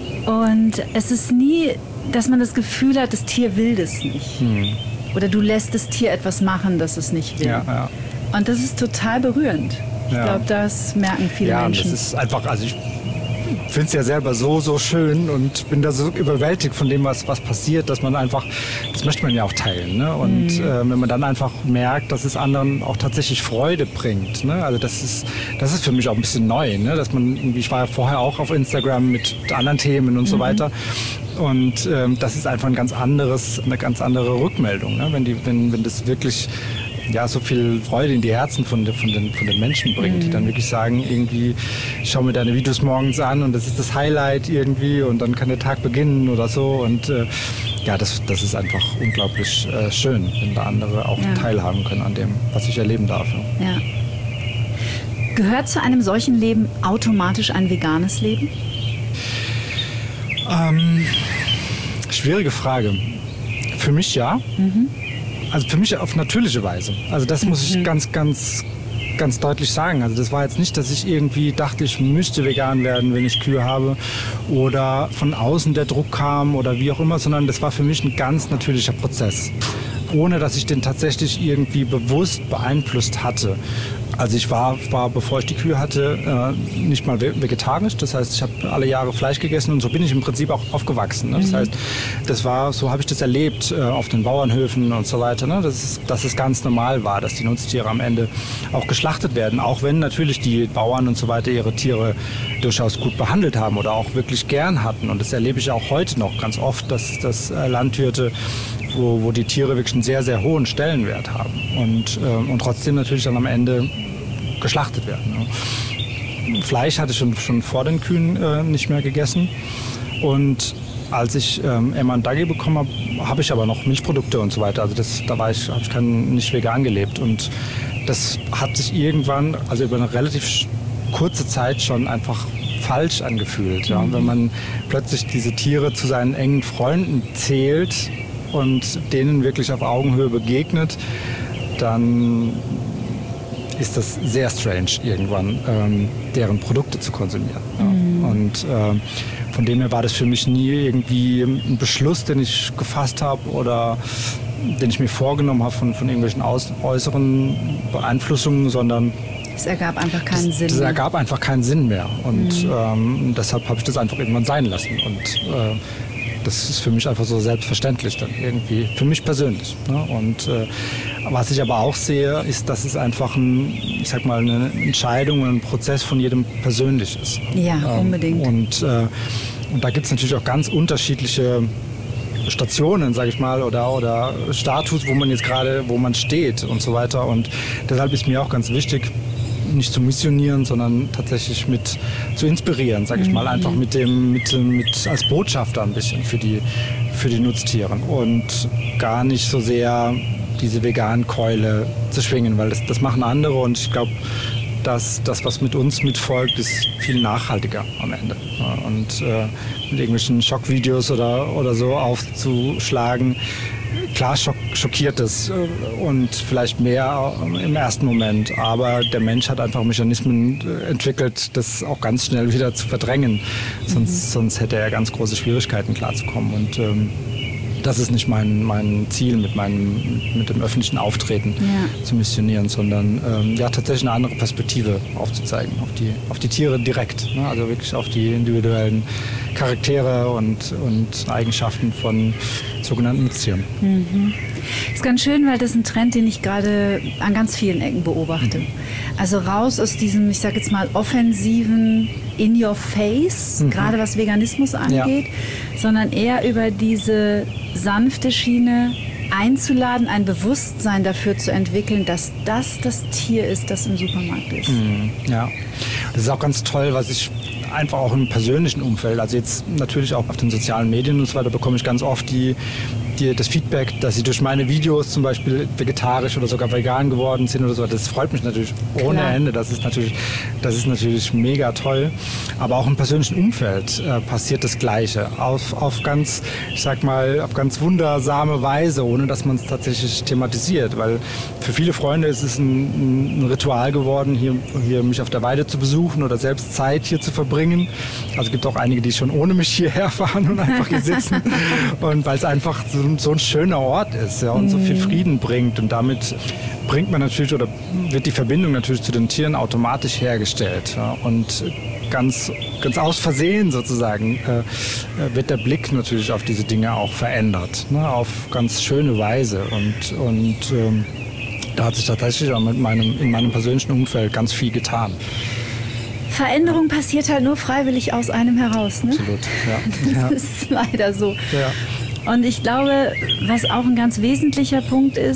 Und es ist nie, dass man das Gefühl hat, das Tier will das nicht. Hm. Oder du lässt das Tier etwas machen, das es nicht will. Ja, ja. Und das ist total berührend. Ich ja. glaube, das merken viele ja, Menschen. Ja, das ist einfach, also ich finde es ja selber so, so schön und bin da so überwältigt von dem, was, was passiert, dass man einfach, das möchte man ja auch teilen. Ne? Und mhm. äh, wenn man dann einfach merkt, dass es anderen auch tatsächlich Freude bringt. Ne? Also das ist, das ist für mich auch ein bisschen neu. Ne? Dass man irgendwie, ich war ja vorher auch auf Instagram mit anderen Themen und mhm. so weiter. Und ähm, das ist einfach ein ganz anderes, eine ganz andere Rückmeldung. Ne? Wenn, die, wenn, wenn das wirklich ja, so viel Freude in die Herzen von, von, den, von den Menschen bringt, mhm. die dann wirklich sagen, irgendwie, ich schaue mir deine Videos morgens an und das ist das Highlight irgendwie und dann kann der Tag beginnen oder so und äh, ja, das, das ist einfach unglaublich äh, schön, wenn da andere auch ja. teilhaben können an dem, was ich erleben darf. Ja. Ja. Gehört zu einem solchen Leben automatisch ein veganes Leben? Ähm, schwierige Frage. Für mich ja. Mhm. Also für mich auf natürliche Weise. Also das muss ich ganz, ganz, ganz deutlich sagen. Also das war jetzt nicht, dass ich irgendwie dachte, ich müsste vegan werden, wenn ich Kühe habe oder von außen der Druck kam oder wie auch immer, sondern das war für mich ein ganz natürlicher Prozess, ohne dass ich den tatsächlich irgendwie bewusst beeinflusst hatte. Also ich war, war, bevor ich die Kühe hatte, äh, nicht mal vegetarisch. Das heißt, ich habe alle Jahre Fleisch gegessen und so bin ich im Prinzip auch aufgewachsen. Ne? Das mhm. heißt, das war, so habe ich das erlebt äh, auf den Bauernhöfen und so weiter. Ne? Das ist, dass es ganz normal war, dass die Nutztiere am Ende auch geschlachtet werden. Auch wenn natürlich die Bauern und so weiter ihre Tiere durchaus gut behandelt haben oder auch wirklich gern hatten. Und das erlebe ich auch heute noch ganz oft, dass, dass äh, Landwirte Wo, wo die Tiere wirklich einen sehr, sehr hohen Stellenwert haben und, äh, und trotzdem natürlich dann am Ende geschlachtet werden. Ne? Fleisch hatte ich schon, schon vor den Kühen äh, nicht mehr gegessen und als ich ähm, Emma und Dagi bekommen habe, habe ich aber noch Milchprodukte und so weiter. Also das, da war ich, habe ich kein, nicht vegan gelebt und das hat sich irgendwann, also über eine relativ kurze Zeit schon einfach falsch angefühlt. Ja? Wenn man plötzlich diese Tiere zu seinen engen Freunden zählt und denen wirklich auf Augenhöhe begegnet, dann ist das sehr strange irgendwann, ähm, deren Produkte zu konsumieren. Ja? Mhm. Und äh, von dem her war das für mich nie irgendwie ein Beschluss, den ich gefasst habe oder den ich mir vorgenommen habe von, von irgendwelchen aus, äußeren Beeinflussungen, sondern es ergab einfach keinen das, Sinn das mehr. Es ergab einfach keinen Sinn mehr. Und mhm. ähm, deshalb habe ich das einfach irgendwann sein lassen. Und äh, das ist für mich einfach so selbstverständlich dann irgendwie, für mich persönlich. Ne? Und äh, was ich aber auch sehe, ist, dass es einfach ein, ich sag mal, eine Entscheidung und ein Prozess von jedem persönlich ist. Ja, ähm, unbedingt. Und, äh, und da gibt es natürlich auch ganz unterschiedliche Stationen, sage ich mal, oder, oder Status, wo man jetzt gerade, wo man steht und so weiter. Und deshalb ist mir auch ganz wichtig, nicht zu missionieren, sondern tatsächlich mit zu inspirieren, sage ich mal, einfach mit dem, mit, mit als Botschafter ein bisschen für die, für die Nutztiere und gar nicht so sehr diese veganen Keule zu schwingen, weil das, das machen andere und ich glaube, dass das, was mit uns mitfolgt, ist viel nachhaltiger am Ende. Und äh, mit irgendwelchen Schockvideos oder, oder so aufzuschlagen, klar schock, schockiert es und vielleicht mehr im ersten Moment, aber der Mensch hat einfach Mechanismen entwickelt, das auch ganz schnell wieder zu verdrängen. Sonst, mhm. sonst hätte er ganz große Schwierigkeiten klarzukommen. Und ähm, das ist nicht mein, mein Ziel mit, meinem, mit dem öffentlichen Auftreten ja. zu missionieren, sondern ähm, ja, tatsächlich eine andere Perspektive aufzuzeigen, auf die, auf die Tiere direkt, ne? Also wirklich auf die individuellen Charaktere und, und Eigenschaften von sogenannten Nutztieren. Mhm. Das ist ganz schön, weil das ist ein Trend, den ich gerade an ganz vielen Ecken beobachte. Mhm. Also raus aus diesem, ich sage jetzt mal, offensiven in your face, mhm. gerade was Veganismus angeht, ja. sondern eher über diese sanfte Schiene einzuladen, ein Bewusstsein dafür zu entwickeln, dass das das Tier ist, das im Supermarkt ist. Mhm. Ja, das ist auch ganz toll, was ich einfach auch im persönlichen Umfeld, also jetzt natürlich auch auf den sozialen Medien und so weiter, bekomme ich ganz oft die, die, das Feedback, dass sie durch meine Videos zum Beispiel vegetarisch oder sogar vegan geworden sind oder so. Das freut mich natürlich ohne Klar. Ende. Das ist natürlich, das ist natürlich mega toll. Aber auch im persönlichen Umfeld äh, passiert das Gleiche. Auf, auf ganz, ich sag mal, auf ganz wundersame Weise, ohne dass man es tatsächlich thematisiert. Weil für viele Freunde ist es ein, ein Ritual geworden, hier, hier mich auf der Weide zu besuchen oder selbst Zeit hier zu verbringen. Also es gibt auch einige, die schon ohne mich hierher fahren und einfach hier sitzen. Und weil es einfach so, so ein schöner Ort ist, ja, und so viel Frieden bringt. Und damit bringt man natürlich oder wird die Verbindung natürlich zu den Tieren automatisch hergestellt. Ja, und ganz, ganz aus Versehen sozusagen äh, wird der Blick natürlich auf diese Dinge auch verändert, ne, auf ganz schöne Weise. Und, und ähm, da hat sich tatsächlich auch mit meinem, in meinem persönlichen Umfeld ganz viel getan. Veränderung passiert halt nur freiwillig aus einem heraus. Ne? Absolut, ja. Das ja. ist leider so. Ja. Und ich glaube, was auch ein ganz wesentlicher Punkt ist,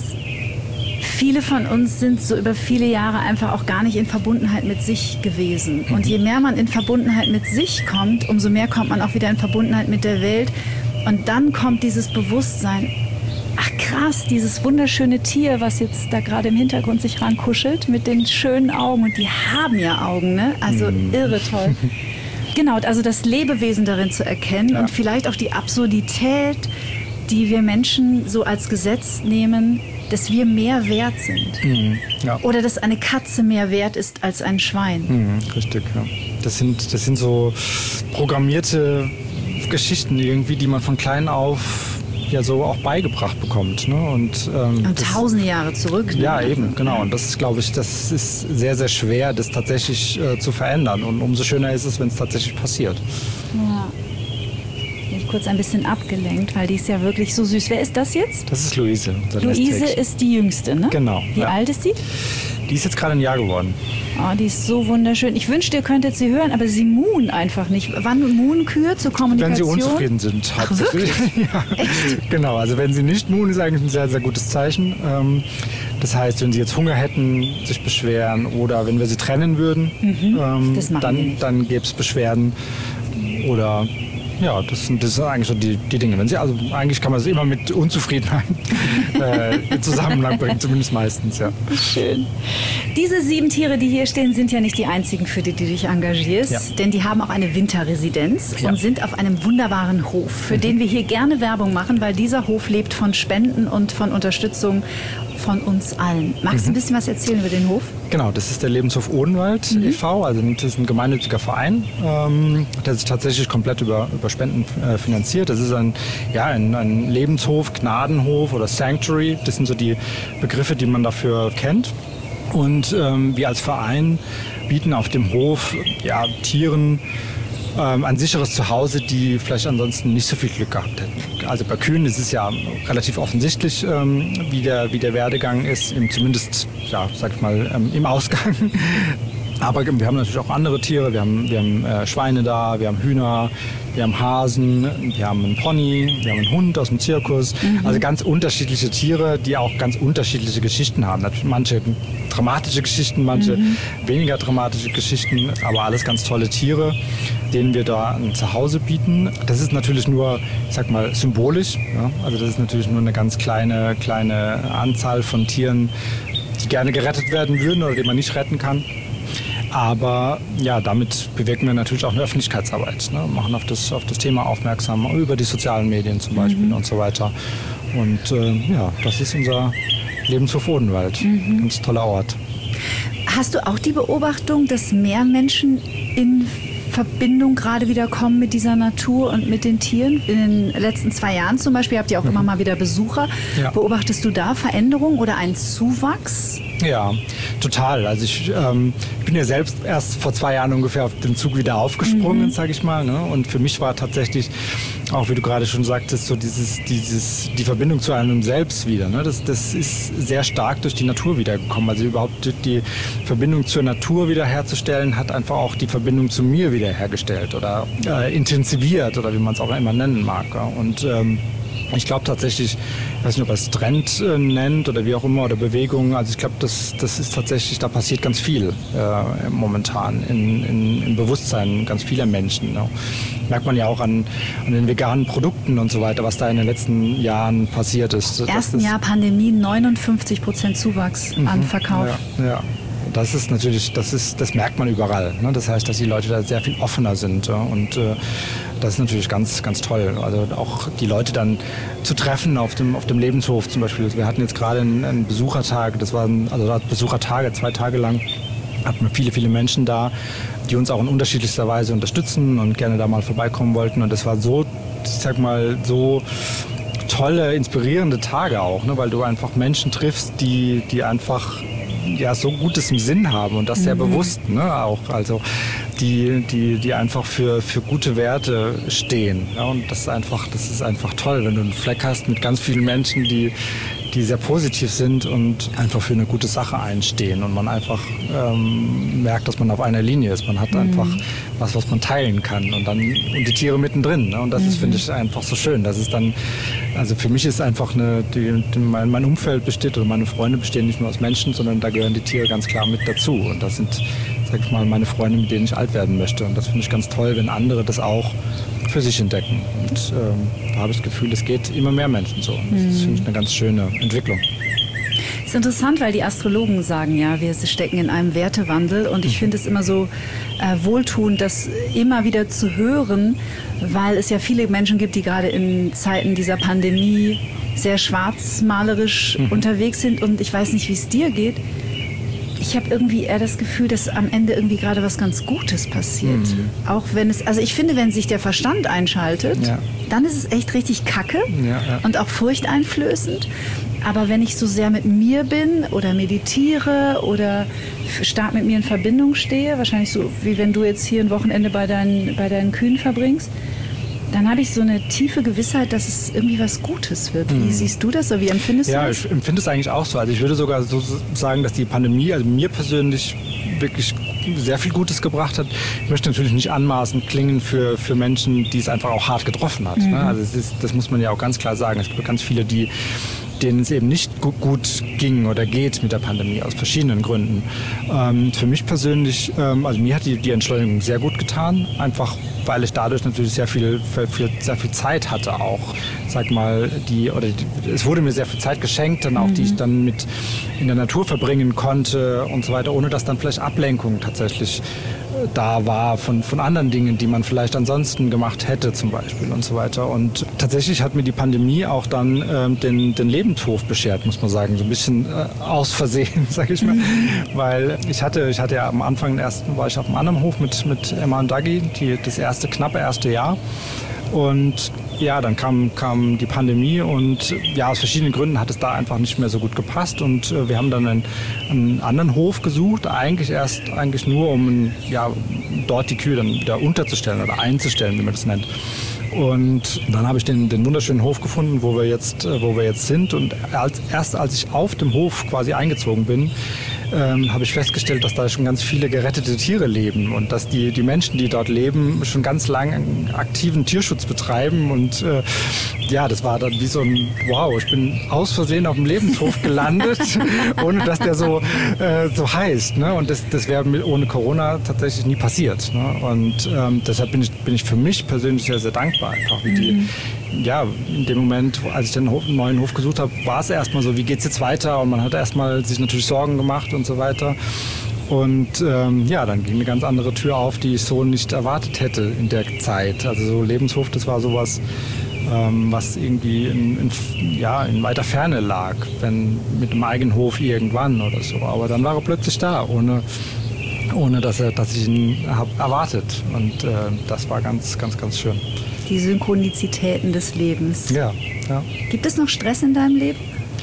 viele von uns sind so über viele Jahre einfach auch gar nicht in Verbundenheit mit sich gewesen. Mhm. Und je mehr man in Verbundenheit mit sich kommt, umso mehr kommt man auch wieder in Verbundenheit mit der Welt. Und dann kommt dieses Bewusstsein, ach krass, dieses wunderschöne Tier, was jetzt da gerade im Hintergrund sich rankuschelt mit den schönen Augen. Und die haben ja Augen, ne? Also mm. irre toll. Genau, also das Lebewesen darin zu erkennen ja. und vielleicht auch die Absurdität, die wir Menschen so als Gesetz nehmen, dass wir mehr wert sind. Mm. Ja. Oder dass eine Katze mehr wert ist als ein Schwein. Mm, richtig, ja. Das sind, das sind so programmierte Geschichten irgendwie, die man von klein auf ja so auch beigebracht bekommt. Ne? Und, ähm, und das, tausende Jahre zurück. Ne? Ja, eben, genau. Und das ist, glaube ich, das ist sehr, sehr schwer, das tatsächlich äh, zu verändern. Und umso schöner ist es, wenn es tatsächlich passiert. Ja. Bin ich kurz ein bisschen abgelenkt, weil die ist ja wirklich so süß. Wer ist das jetzt? Das ist Luise. Luise ist die Jüngste, ne? Genau. Wie ja. alt ist die? Die ist jetzt gerade ein Jahr geworden. Oh, die ist so wunderschön. Ich wünschte, ihr könntet sie hören, aber sie muhen einfach nicht. Wann muhen Kühe zur Kommunikation? Wenn sie unzufrieden sind. Ach, wirklich? ja. Echt? Genau, also wenn sie nicht muhen, ist eigentlich ein sehr, sehr gutes Zeichen. Das heißt, wenn sie jetzt Hunger hätten, sich beschweren oder wenn wir sie trennen würden, mhm. ähm, dann, dann gäbe es Beschwerden. Oder ja, das sind, das sind eigentlich so die, die Dinge. Wenn sie, also eigentlich kann man es immer mit Unzufriedenheit äh, in Zusammenhang bringen, zumindest meistens, ja. Schön. Diese sieben Tiere, die hier stehen, sind ja nicht die einzigen, für die du dich engagierst, ja. denn die haben auch eine Winterresidenz ja. und sind auf einem wunderbaren Hof, für mhm. den wir hier gerne Werbung machen, weil dieser Hof lebt von Spenden und von Unterstützung von uns allen. Magst du mhm. ein bisschen was erzählen über den Hof? Genau, das ist der Lebenshof Odenwald mhm. e V, also das ist ein gemeinnütziger Verein, ähm, der sich tatsächlich komplett über, über Spenden äh, finanziert. Das ist ein, ja, ein, ein Lebenshof, Gnadenhof oder Sanctuary, das sind so die Begriffe, die man dafür kennt. Und ähm, wir als Verein bieten auf dem Hof ja, Tieren ähm, ein sicheres Zuhause, die vielleicht ansonsten nicht so viel Glück gehabt hätten. Also bei Kühen ist es ja relativ offensichtlich, ähm, wie, der, wie der Werdegang ist, im, zumindest, ja, sag ich mal, ähm, im Ausgang. Aber wir haben natürlich auch andere Tiere. Wir haben, wir haben äh, Schweine da, wir haben Hühner, wir haben Hasen, wir haben einen Pony, wir haben einen Hund aus dem Zirkus. Mhm. Also ganz unterschiedliche Tiere, die auch ganz unterschiedliche Geschichten haben. Manche dramatische Geschichten, manche mhm. weniger dramatische Geschichten, aber alles ganz tolle Tiere, denen wir da ein Zuhause bieten. Das ist natürlich nur, ich sag mal, symbolisch. Ja? Also das ist natürlich nur eine ganz kleine, kleine Anzahl von Tieren, die gerne gerettet werden würden oder die man nicht retten kann. Aber ja, damit bewirken wir natürlich auch eine Öffentlichkeitsarbeit, ne? Machen auf das, auf das Thema aufmerksam, über die sozialen Medien zum Beispiel mhm. und so weiter. Und äh, ja, das ist unser Lebenshof Odenwald. Mhm. Ganz toller Ort. Hast du auch die Beobachtung, dass mehr Menschen in Verbindung gerade wieder kommen mit dieser Natur und mit den Tieren? In den letzten zwei Jahren zum Beispiel habt ihr auch mhm. immer mal wieder Besucher. Ja. Beobachtest du da Veränderungen oder einen Zuwachs? Ja, total. Also ich ähm, bin ja selbst erst vor zwei Jahren ungefähr auf den Zug wieder aufgesprungen, mhm. sage ich mal. Ne? Und für mich war tatsächlich, auch wie du gerade schon sagtest, so dieses, dieses, die Verbindung zu einem selbst wieder. Ne? Das, das ist sehr stark durch die Natur wiedergekommen. Also überhaupt die Verbindung zur Natur wiederherzustellen, hat einfach auch die Verbindung zu mir wiederhergestellt oder äh, intensiviert oder wie man es auch immer nennen mag. Ja? Und ähm, ich glaube tatsächlich, ich weiß nicht, ob er es Trend äh, nennt oder wie auch immer, oder Bewegung. Also ich glaube, das, das ist tatsächlich, da passiert ganz viel äh, momentan in, in, im Bewusstsein ganz vieler Menschen. Ne? Merkt man ja auch an, an den veganen Produkten und so weiter, was da in den letzten Jahren passiert ist. Im ersten Jahr Pandemie neunundfünfzig Prozent Zuwachs mhm. an Verkauf. Ja, ja. Das ist natürlich, das ist, das merkt man überall. Ne? Das heißt, dass die Leute da sehr viel offener sind. Ja? Und äh, das ist natürlich ganz, ganz toll. Also auch die Leute dann zu treffen auf dem, auf dem Lebenshof zum Beispiel. Wir hatten jetzt gerade einen, einen Besuchertag, das waren also Besuchertage, zwei Tage lang. Hatten wir viele, viele Menschen da, die uns auch in unterschiedlichster Weise unterstützen und gerne da mal vorbeikommen wollten. Und das war so, ich sag mal, so tolle, inspirierende Tage auch, ne? Weil du einfach Menschen triffst, die, die einfach ja, so Gutes im Sinn haben und das sehr mhm. bewusst, ne, auch, also die, die, die einfach für, für gute Werte stehen. Ja, und das ist einfach, das ist einfach toll, wenn du einen Fleck hast mit ganz vielen Menschen, die, die sehr positiv sind und einfach für eine gute Sache einstehen und man einfach ähm, merkt, dass man auf einer Linie ist. Man hat mhm. einfach was, was man teilen kann und dann und die Tiere mittendrin. Ne? Und das mhm. ist, finde ich, einfach so schön. Das ist dann, also für mich ist einfach eine, die, die, mein, mein Umfeld besteht oder meine Freunde bestehen nicht nur aus Menschen, sondern da gehören die Tiere ganz klar mit dazu. Und das sind, sag ich mal, meine Freunde, mit denen ich alt werden möchte. Und das finde ich ganz toll, wenn andere das auch für sich entdecken. Und ähm, da habe ich das Gefühl, es geht immer mehr Menschen so. Und das mhm. finde ich eine ganz schöne Entwicklung. Das ist interessant, weil die Astrologen sagen ja, wir stecken in einem Wertewandel und ich finde es immer so äh, wohltuend, das immer wieder zu hören, weil es ja viele Menschen gibt, die gerade in Zeiten dieser Pandemie sehr schwarzmalerisch mhm. unterwegs sind und ich weiß nicht, wie es dir geht. Ich habe irgendwie eher das Gefühl, dass am Ende irgendwie gerade was ganz Gutes passiert. Mhm. Auch wenn es, also ich finde, wenn sich der Verstand einschaltet, ja. dann ist es echt richtig kacke ja, ja. und auch furchteinflößend. Aber wenn ich so sehr mit mir bin oder meditiere oder stark mit mir in Verbindung stehe, wahrscheinlich so wie wenn du jetzt hier ein Wochenende bei deinen, bei deinen Kühen verbringst, dann habe ich so eine tiefe Gewissheit, dass es irgendwie was Gutes wird. Wie mhm. siehst du das oder wie empfindest ja, du das? Ja, ich empfinde es eigentlich auch so. Also ich würde sogar so sagen, dass die Pandemie also mir persönlich wirklich sehr viel Gutes gebracht hat. Ich möchte natürlich nicht anmaßend klingen für, für Menschen, die es einfach auch hart getroffen hat. Mhm. Ne? Also es ist, das muss man ja auch ganz klar sagen. Es gibt ganz viele, die denen es eben nicht gut ging oder geht mit der Pandemie aus verschiedenen Gründen. Ähm, für mich persönlich, ähm, also mir hat die, die Entschleunigung sehr gut getan, einfach weil ich dadurch natürlich sehr viel, viel, sehr viel Zeit hatte auch. Sag mal, die, oder die, es wurde mir sehr viel Zeit geschenkt, dann auch, mhm. die ich dann mit in der Natur verbringen konnte und so weiter, ohne dass dann vielleicht Ablenkung tatsächlich da war von, von anderen Dingen, die man vielleicht ansonsten gemacht hätte zum Beispiel und so weiter. Und tatsächlich hat mir die Pandemie auch dann ähm, den, den Lebenshof beschert, muss man sagen, so ein bisschen äh, aus Versehen, sag ich mal. Mhm. Weil ich hatte, ich hatte ja am Anfang, ersten war ich auf einem anderen Hof mit, mit Emma und Dagi, die, das erste, knappe erste Jahr. Und ja, dann kam, kam die Pandemie und ja, aus verschiedenen Gründen hat es da einfach nicht mehr so gut gepasst und äh, wir haben dann einen, einen anderen Hof gesucht, eigentlich erst eigentlich nur, um ja, dort die Kühe dann wieder unterzustellen oder einzustellen, wie man das nennt. Und dann habe ich den, den wunderschönen Hof gefunden, wo wir jetzt, wo wir jetzt sind. Und als, erst als ich auf dem Hof quasi eingezogen bin, ähm, habe ich festgestellt, dass da schon ganz viele gerettete Tiere leben und dass die, die Menschen, die dort leben, schon ganz lange aktiven Tierschutz betreiben. Und äh, ja, das war dann wie so ein, wow, ich bin aus Versehen auf dem Lebenshof gelandet, ohne dass der so, äh, so heißt. Ne? Und das, das wäre ohne Corona tatsächlich nie passiert. Ne? Und ähm, deshalb bin ich, bin ich für mich persönlich sehr, sehr dankbar. Einfach wie die, mhm. ja, in dem Moment, als ich den Hof, einen neuen Hof gesucht habe, war es erstmal so, wie geht's jetzt weiter? Und man hat erstmal sich natürlich Sorgen gemacht und so weiter. Und ähm, ja, dann ging eine ganz andere Tür auf, die ich so nicht erwartet hätte in der Zeit. Also so Lebenshof, das war sowas, ähm, was irgendwie in, in, ja, in weiter Ferne lag, wenn mit dem eigenen Hof irgendwann oder so. Aber dann war er plötzlich da, ohne ohne dass, er, dass ich ihn habe erwartet. Und äh, das war ganz, ganz, ganz schön. Die Synchronizitäten des Lebens. Ja, ja. Gibt es noch Stress in deinem Leben?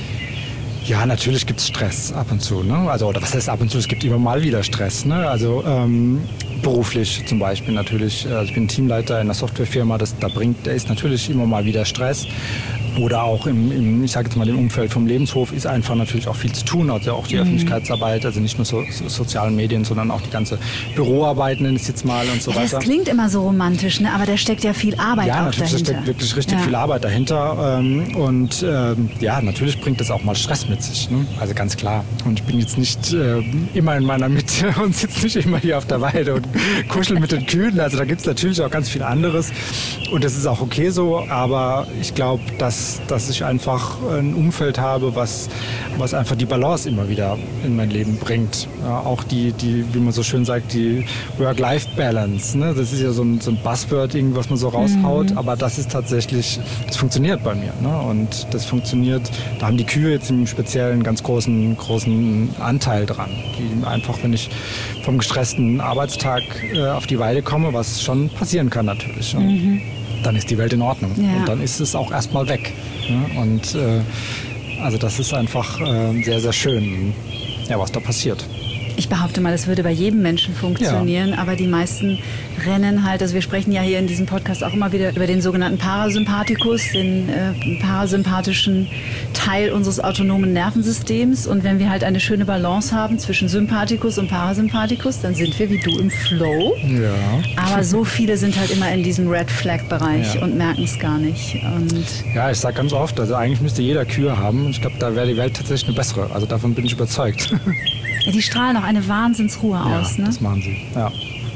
Ja, natürlich gibt es Stress ab und zu. Ne? Also, oder was heißt ab und zu? Es gibt immer mal wieder Stress. Ne? Also ähm, beruflich zum Beispiel natürlich. Also ich bin Teamleiter in einer Softwarefirma. Das, da bringt, da ist natürlich immer mal wieder Stress. Oder auch im, im ich sage jetzt mal, im Umfeld vom Lebenshof ist einfach natürlich auch viel zu tun. Also auch die mhm. Öffentlichkeitsarbeit, also nicht nur so, so sozialen Medien, sondern auch die ganze Büroarbeit, nenne ich es jetzt mal und so ja, weiter. Das klingt immer so romantisch, ne? Aber da steckt ja viel Arbeit ja, auch natürlich, dahinter. Da steckt wirklich richtig ja. viel Arbeit dahinter. Ähm, und ähm, ja, natürlich bringt das auch mal Stress mit sich. Ne? Also ganz klar. Und ich bin jetzt nicht äh, immer in meiner Mitte und sitze nicht immer hier auf der Weide und kuschel mit den Kühen. Also da gibt es natürlich auch ganz viel anderes. Und das ist auch okay so. Aber ich glaube, dass dass ich einfach ein Umfeld habe, was, was einfach die Balance immer wieder in mein Leben bringt. Ja, auch die, die, wie man so schön sagt, die Work-Life-Balance. Ne? Das ist ja so ein, so ein Buzzword, was man so raushaut, mhm. aber das ist tatsächlich, das funktioniert bei mir. Ne? Und das funktioniert, da haben die Kühe jetzt im Speziellen einen ganz großen, großen Anteil dran. Die einfach, wenn ich vom gestressten Arbeitstag äh, auf die Weide komme, was schon passieren kann natürlich. Mhm. Dann ist die Welt in Ordnung. Ja. Und dann ist es auch erstmal weg. Ja, und äh, also das ist einfach äh, sehr, sehr schön, ja, was da passiert. Ich behaupte mal, das würde bei jedem Menschen funktionieren, ja. aber die meisten rennen halt, also wir sprechen ja hier in diesem Podcast auch immer wieder über den sogenannten Parasympathikus, den äh, parasympathischen Teil unseres autonomen Nervensystems, und wenn wir halt eine schöne Balance haben zwischen Sympathikus und Parasympathikus, dann sind wir wie du im Flow, ja. aber so viele sind halt immer in diesem Red-Flag-Bereich ja. und merken es gar nicht. Und ja, ich sage ganz oft, also eigentlich müsste jeder Kühe haben, ich glaube, da wäre die Welt tatsächlich eine bessere, also davon bin ich überzeugt. Ja, die strahlen auch eine Wahnsinnsruhe ja, aus. Ne? Das machen sie, ja.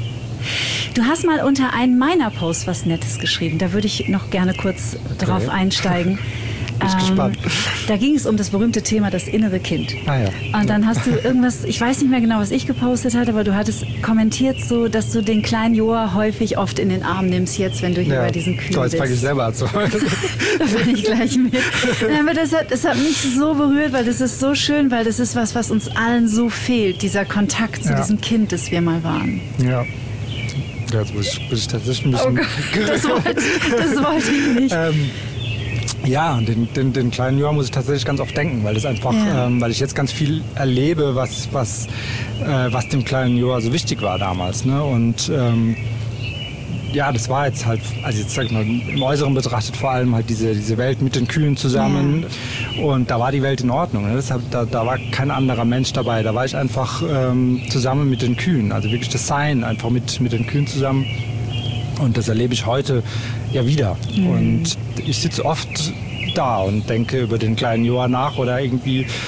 Du hast mal unter einen meiner Posts was Nettes geschrieben. Da würde ich noch gerne kurz okay. drauf einsteigen. Bin ich ähm, gespannt. Da ging es um das berühmte Thema das innere Kind. Ah, ja. Und dann hast du irgendwas, ich weiß nicht mehr genau, was ich gepostet hatte, aber du hattest kommentiert so, dass du den kleinen Joa häufig oft in den Arm nimmst jetzt, wenn du hier ja. bei diesen Kühen bist. So, jetzt fange ich selber an zu heulen. Da bin ich gleich mit. Aber das hat, das hat mich so berührt, weil das ist so schön, weil das ist was, was uns allen so fehlt, dieser Kontakt zu ja. diesem Kind, das wir mal waren. Ja. Ja, jetzt muss ich, muss ich tatsächlich ein bisschen... Oh Gott, das, wollte, das wollte ich nicht. ähm, Ja, den, den, den kleinen Joa muss ich tatsächlich ganz oft denken, weil das einfach, ja. ähm, weil ich jetzt ganz viel erlebe, was, was, äh, was dem kleinen Joa so wichtig war damals. Ne? Und ähm, ja, das war jetzt halt, also jetzt sag ich mal, im Äußeren betrachtet vor allem halt diese, diese Welt mit den Kühen zusammen. Ja. Und da war die Welt in Ordnung. Ne? Deshalb, da, da war kein anderer Mensch dabei. Da war ich einfach ähm, zusammen mit den Kühen. Also wirklich das Sein, einfach mit, mit den Kühen zusammen. Und das erlebe ich heute ja wieder. Mhm. Und ich sitze oft da und denke über den kleinen Joa nach oder irgendwie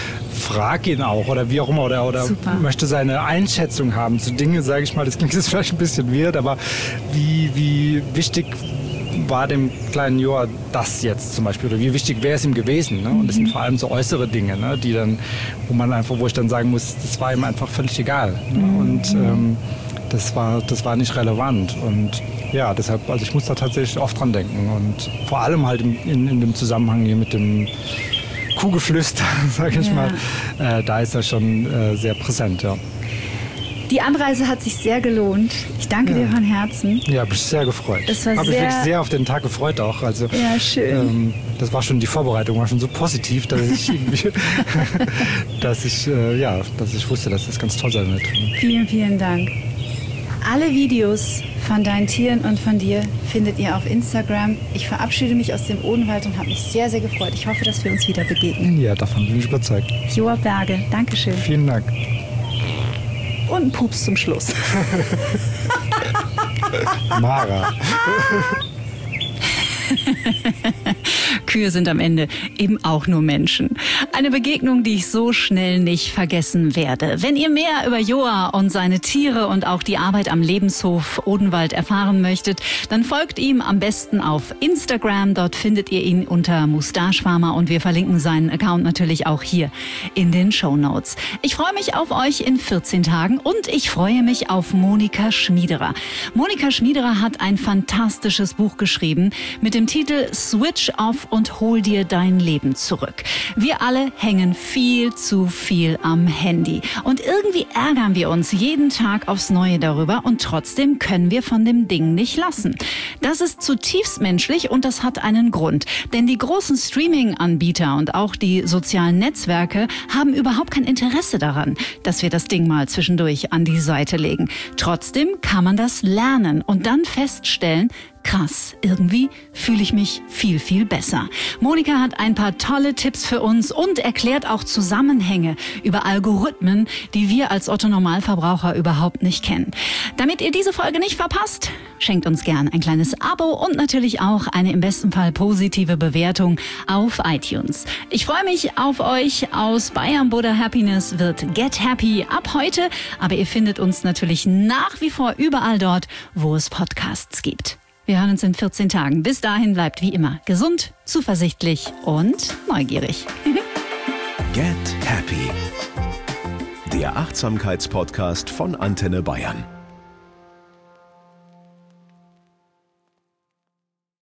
frage ihn auch oder wie auch immer oder, oder möchte seine Einschätzung haben zu Dingen, sage ich mal, das klingt jetzt vielleicht ein bisschen weird, aber wie, wie wichtig war dem kleinen Joa das jetzt zum Beispiel oder wie wichtig wäre es ihm gewesen? Ne? Und das sind vor allem so äußere Dinge, ne? Die dann, wo man einfach, wo ich dann sagen muss, das war ihm einfach völlig egal. Ne? Und ähm, das war, das war nicht relevant. Und ja, deshalb, also ich muss da tatsächlich oft dran denken und vor allem halt in, in, in dem Zusammenhang hier mit dem Kuhgeflüster, sage ich ja. mal, äh, da ist er schon äh, sehr präsent, ja. Die Anreise hat sich sehr gelohnt. Ich danke ja. dir von Herzen. Ja, bin ich sehr gefreut. Es war Habe sehr... mich wirklich sehr auf den Tag gefreut auch. Also, ja, schön. Ähm, das war schon, die Vorbereitung war schon so positiv, dass ich irgendwie, dass ich, äh, ja, dass ich wusste, dass das ganz toll sein wird. Vielen, vielen Dank. Alle Videos von deinen Tieren und von dir findet ihr auf Instagram. Ich verabschiede mich aus dem Odenwald und habe mich sehr, sehr gefreut. Ich hoffe, dass wir uns wieder begegnen. Ja, davon bin ich überzeugt. Joa Berge, Dankeschön. Vielen Dank. Und ein Pups zum Schluss. Mara. Kühe sind am Ende eben auch nur Menschen. Eine Begegnung, die ich so schnell nicht vergessen werde. Wenn ihr mehr über Joa und seine Tiere und auch die Arbeit am Lebenshof Odenwald erfahren möchtet, dann folgt ihm am besten auf Instagram. Dort findet ihr ihn unter Moustache Farmer und wir verlinken seinen Account natürlich auch hier in den Shownotes. Ich freue mich auf euch in vierzehn Tagen und ich freue mich auf Monika Schmiederer. Monika Schmiederer hat ein fantastisches Buch geschrieben mit dem Titel Switch Off und hol dir dein Leben zurück. Wir alle hängen viel zu viel am Handy. Und irgendwie ärgern wir uns jeden Tag aufs Neue darüber und trotzdem können wir von dem Ding nicht lassen. Das ist zutiefst menschlich und das hat einen Grund. Denn die großen Streaming-Anbieter und auch die sozialen Netzwerke haben überhaupt kein Interesse daran, dass wir das Ding mal zwischendurch an die Seite legen. Trotzdem kann man das lernen und dann feststellen, krass, irgendwie fühle ich mich viel, viel besser. Monika hat ein paar tolle Tipps für uns und erklärt auch Zusammenhänge über Algorithmen, die wir als Otto-Normalverbraucher überhaupt nicht kennen. Damit ihr diese Folge nicht verpasst, schenkt uns gern ein kleines Abo und natürlich auch eine im besten Fall positive Bewertung auf iTunes. Ich freue mich auf euch. Aus Bayern Buddha Happiness wird Get Happy ab heute, aber ihr findet uns natürlich nach wie vor überall dort, wo es Podcasts gibt. Wir hören uns in vierzehn Tagen. Bis dahin bleibt wie immer gesund, zuversichtlich und neugierig. Get Happy. Der Achtsamkeitspodcast von Antenne Bayern.